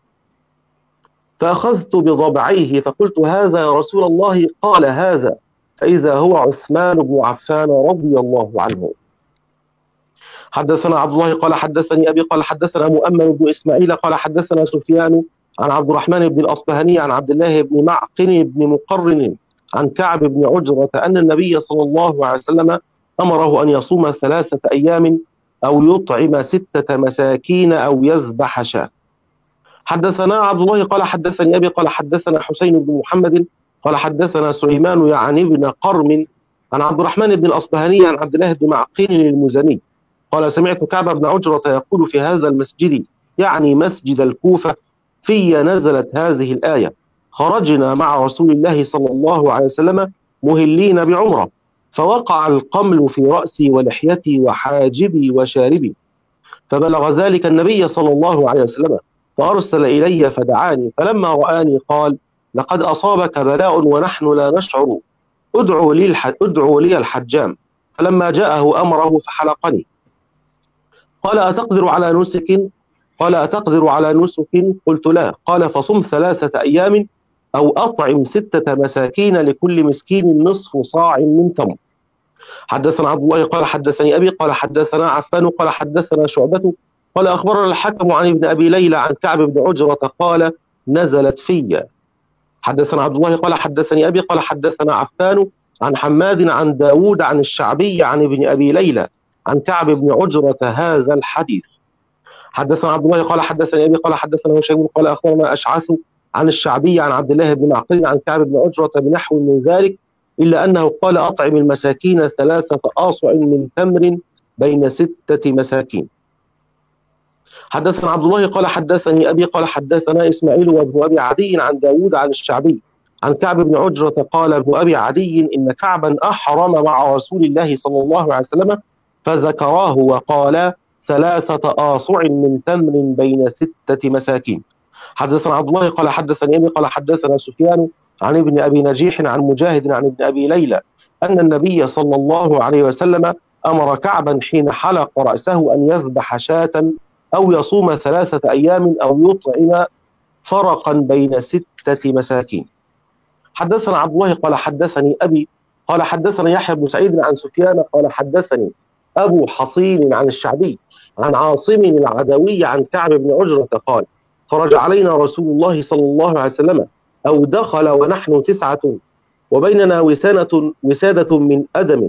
فأخذت بضبعيه فقلت هذا يا رسول الله قال هذا فإذا هو عثمان بن عفان رضي الله عنه. حدثنا عبد الله قال حدثني أبي قال حدثنا مؤمن بن إسماعيل قال حدثنا سفيان عن عبد الرحمن بن الأصبهاني عن عبد الله بن معقل بن مقرن عن كعب بن عجرة أن النبي صلى الله عليه وسلم أمره أن يصوم ثلاثة أيام أو يطعم ستة مساكين أو يذبح شاة. حدثنا عبد الله قال حدثني أبي قال حدثنا حسين بن محمد قال حدثنا سليمان يعني بن قرم عن عبد الرحمن بن الأصبهاني عن عبد الله بن معقيل المزني قال سمعت كعب بن عجرة يقول في هذا المسجد، يعني مسجد الكوفة، في نزلت هذه الآية: خرجنا مع رسول الله صلى الله عليه وسلم مهلين بعمرة، فوقع القمل في رأسي ولحيتي وحاجبي وشاربي، فبلغ ذلك النبي صلى الله عليه وسلم فأرسل إلي فدعاني، فلما رآني قال: لقد أصابك بلاء ونحن لا نشعر، ادعوا لي, الح... ادعوا لي الحجام. فلما جاءه أمره فحلقني. قال: أتقدر على نسك؟ قال: أتقدر على نسك؟ قلت: لا. قال: فصم ثلاثة أيام أو أطعم ستة مساكين لكل مسكين نصف صاع من تمر. حدثنا عبد الله قال حدثني أبي قال حدثنا عفان قال حدثنا شعبة قال أخبرنا الحكم عن ابن أبي ليلى عن كعب بن عجرة قال: نزلت في. حدثنا عبد الله قال حدثني أبي قال حدثنا عفان عن حماد عن داود عن الشعبي عن ابن أبي ليلى عن كعب بن عجرة هذا الحديث. حدثنا عبد الله قال حدثني أبي قال حدثنا هشيم قال أخبرنا أشعث عن الشعبي عن عبد الله بن معقل عن كعب بن عجرة بنحو من ذلك، إلا أنه قال: أطعم المساكين ثلاثة آصع من تمر بين ستة مساكين. حدثنا عبد الله قال حدثني أبي قال حدثنا إسماعيل وابن أبي عدي عن داود عن الشعبي عن كعب بن عجرة قال ابن أبي عدي: إن كعبا أحرم مع رسول الله صلى الله عليه وسلم فذكراه وقال: ثلاثة آصع من تمر بين ستة مساكين. حدثنا عبد الله قال حدثني أبي قال حدثنا سفيان عن ابن أبي نجيح عن مجاهد عن ابن أبي ليلى أن النبي صلى الله عليه وسلم أمر كعبا حين حلق رأسه أن يذبح شاة أو يصوم ثلاثة أيام أو يطعم فرقا بين ستة مساكين. حدثنا عبد الله قال حدثني أبي قال حدثنا يحيى بن سعيد عن سفيان قال حدثني أبو حصين عن الشعبي عن عاصم العدوي عن كعب بن عجرة قال: خرج علينا رسول الله صلى الله عليه وسلم أو دخل ونحن تسعة وبيننا وسانة وسادة من أدم،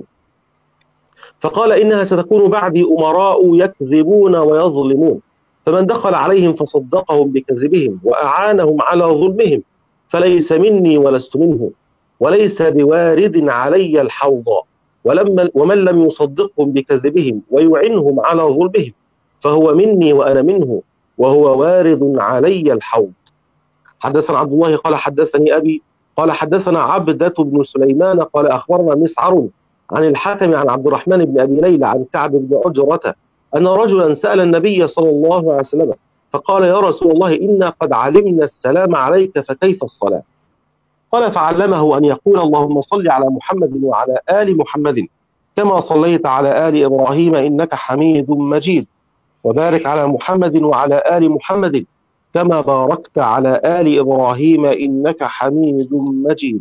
فقال: إنها ستكون بعدي أمراء يكذبون ويظلمون، فمن دخل عليهم فصدقهم بكذبهم وأعانهم على ظلمهم فليس مني ولست منه، وليس بوارد علي الحوض، ولما ومن لم يصدقهم بكذبهم ويعنهم على ظلمهم فهو مني وأنا منه، وهو وارد علي الحوض. حدثنا عبد الله قال حدثني أبي قال حدثنا عبدة بن سليمان قال أخبرنا مسعر عن الحكم عن عبد الرحمن بن أبي ليلى عن كعب بن عجرة أن رجلا سأل النبي صلى الله عليه وسلم فقال: يا رسول الله، إنا قد علمنا السلام عليك فكيف الصلاة؟ قال: فعلمه أن يقول: اللهم صل على محمد وعلى آل محمد كما صليت على آل إبراهيم إنك حميد مجيد، وبارك على محمد وعلى آل محمد كما باركت على آل إبراهيم إنك حميد مجيد.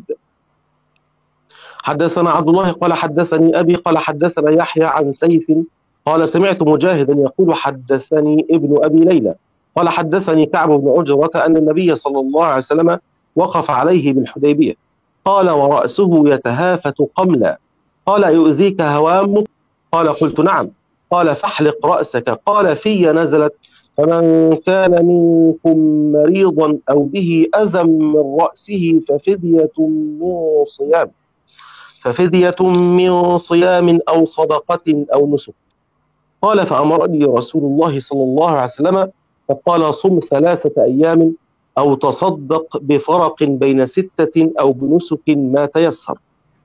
حدثنا عبد الله قال حدثني أبي قال حدثنا يحيى عن سيف قال سمعت مجاهدا يقول: حدثني ابن أبي ليلى قال حدثني كعب بن عجرة أن النبي صلى الله عليه وسلم وقف عليه بالحديبية، قال: ورأسه يتهافت قملا، قال: يؤذيك هوامك؟ قال: قلت: نعم. قال: فاحلق رأسك. قال: في نزلت: فمن كان منكم مريضا أو به أذى من رأسه ففدية من صيام ففدية من صيام أو صدقة أو نسك. قال: فأمرني رسول الله صلى الله عليه وسلم فقال: صم ثلاثة أيام أو تصدق بفرق بين ستة أو بنسك ما تيسر.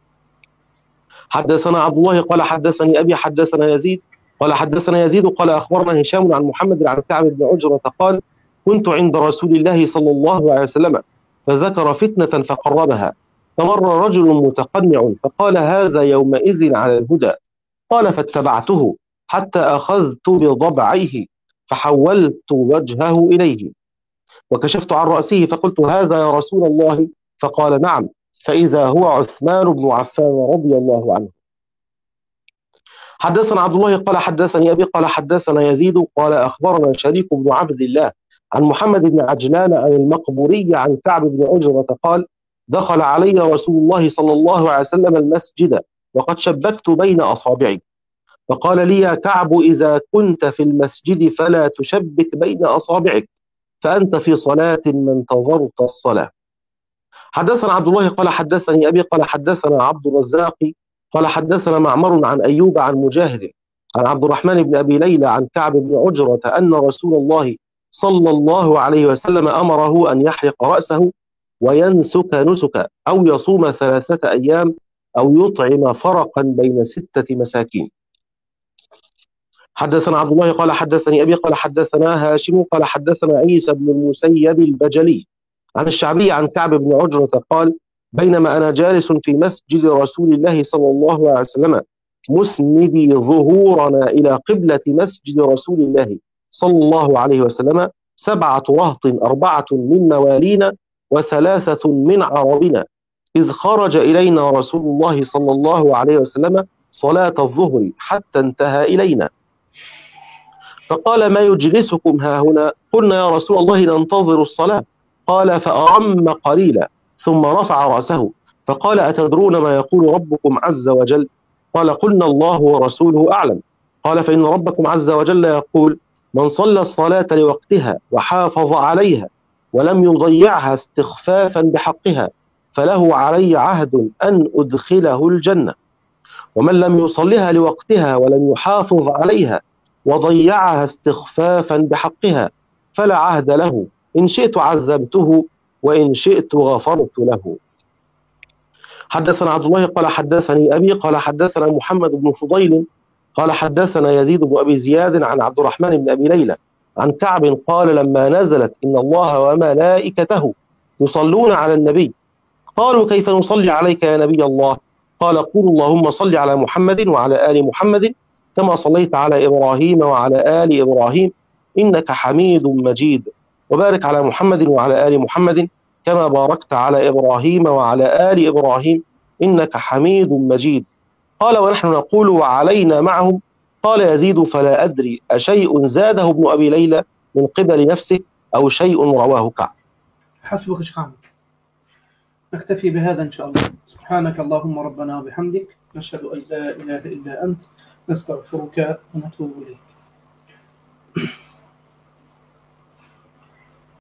حدثنا عبد الله قال حدثني أبي حدثنا يزيد قال حدثنا يزيد قال أخبرنا هشام عن محمد عن كعب بن عجرة قال: كنت عند رسول الله صلى الله عليه وسلم فذكر فتنة فقربها، فمر رجل متقنع فقال: هذا يومئذ على الهدى. قال: فاتبعته حتى أخذت بضبعيه فحولت وجهه إليه وكشفت عن رأسه فقلت: هذا يا رسول الله؟ فقال: نعم. فإذا هو عثمان بن عفان رضي الله عنه. حدثنا عبد الله قال حدثني أبي قال حدثنا يزيد قال أخبرنا شريك بن عبد الله عن محمد بن عجلان عن المقبوري عن كعب بن عجرة قال: دخل علي رسول الله صلى الله عليه وسلم المسجد وقد شبكت بين أصابعي، فقال لي يا كعب إذا كنت في المسجد فلا تشبك بين أصابعك، فأنت في صلاة ما انتظرت الصلاة. حدثنا عبد الله قال حدثني أبي قال حدثنا عبد الرزاق قال حدثنا معمر عن أيوب عن مجاهد عن عبد الرحمن بن أبي ليلى عن كعب بن عجرة أن رسول الله صلى الله عليه وسلم أمره أن يحلق رأسه وينسك نسكا أو يصوم ثلاثة أيام أو يطعم فرقا بين ستة مساكين. حدثنا عبد الله قال حدثني أبي قال حدثنا هاشم قال حدثنا عيسى بن المسيب البجلي عن الشعبي عن كعب بن عجرة قال بينما أنا جالس في مسجد رسول الله صلى الله عليه وسلم مسندي ظهورنا إلى قبلة مسجد رسول الله صلى الله عليه وسلم سبعة رهط أربعة من موالينا وثلاثة من عربنا، إذ خرج إلينا رسول الله صلى الله عليه وسلم صلاة الظهر حتى انتهى إلينا، فقال ما يجلسكم ها هنا؟ قلنا يا رسول الله ننتظر الصلاة. قال فأرم قليلا ثم رفع رأسه فقال أتدرون ما يقول ربكم عز وجل؟ قال قلنا الله ورسوله أعلم. قال فإن ربكم عز وجل يقول من صلى الصلاة لوقتها وحافظ عليها ولم يضيعها استخفافا بحقها فله علي عهد أن أدخله الجنة، ومن لم يصلها لوقتها ولم يحافظ عليها وضيعها استخفافا بحقها فلا عهد له، إن شئت عذبته وإن شئت غفرت له. حدثنا عبد الله قال حدثني أبي قال حدثنا محمد بن فضيل قال حدثنا يزيد بن أبي زياد عن عبد الرحمن بن أبي ليلى عن كعب قال لما نزلت إن الله وملائكته يصلون على النبي قالوا كيف نصلي عليك يا نبي الله؟ قال قولوا اللهم صل على محمد وعلى آل محمد كما صليت على إبراهيم وعلى آل إبراهيم إنك حميد مجيد، وبارك على محمد وعلى آل محمد كما باركت على إبراهيم وعلى آل إبراهيم إنك حميد مجيد. قال ونحن نقول وعلينا معهم. قال يزيد فلا أدري أشيء زاده ابن أبي ليلى من قبل نفسه أو شيء رواه كعب.
حسبك شيخ أحمد. نكتفي بهذا إن شاء الله. سبحانك اللهم ربنا وبحمدك نشهد أن لا إله إلا أنت نستغفرك ونتوب إليك.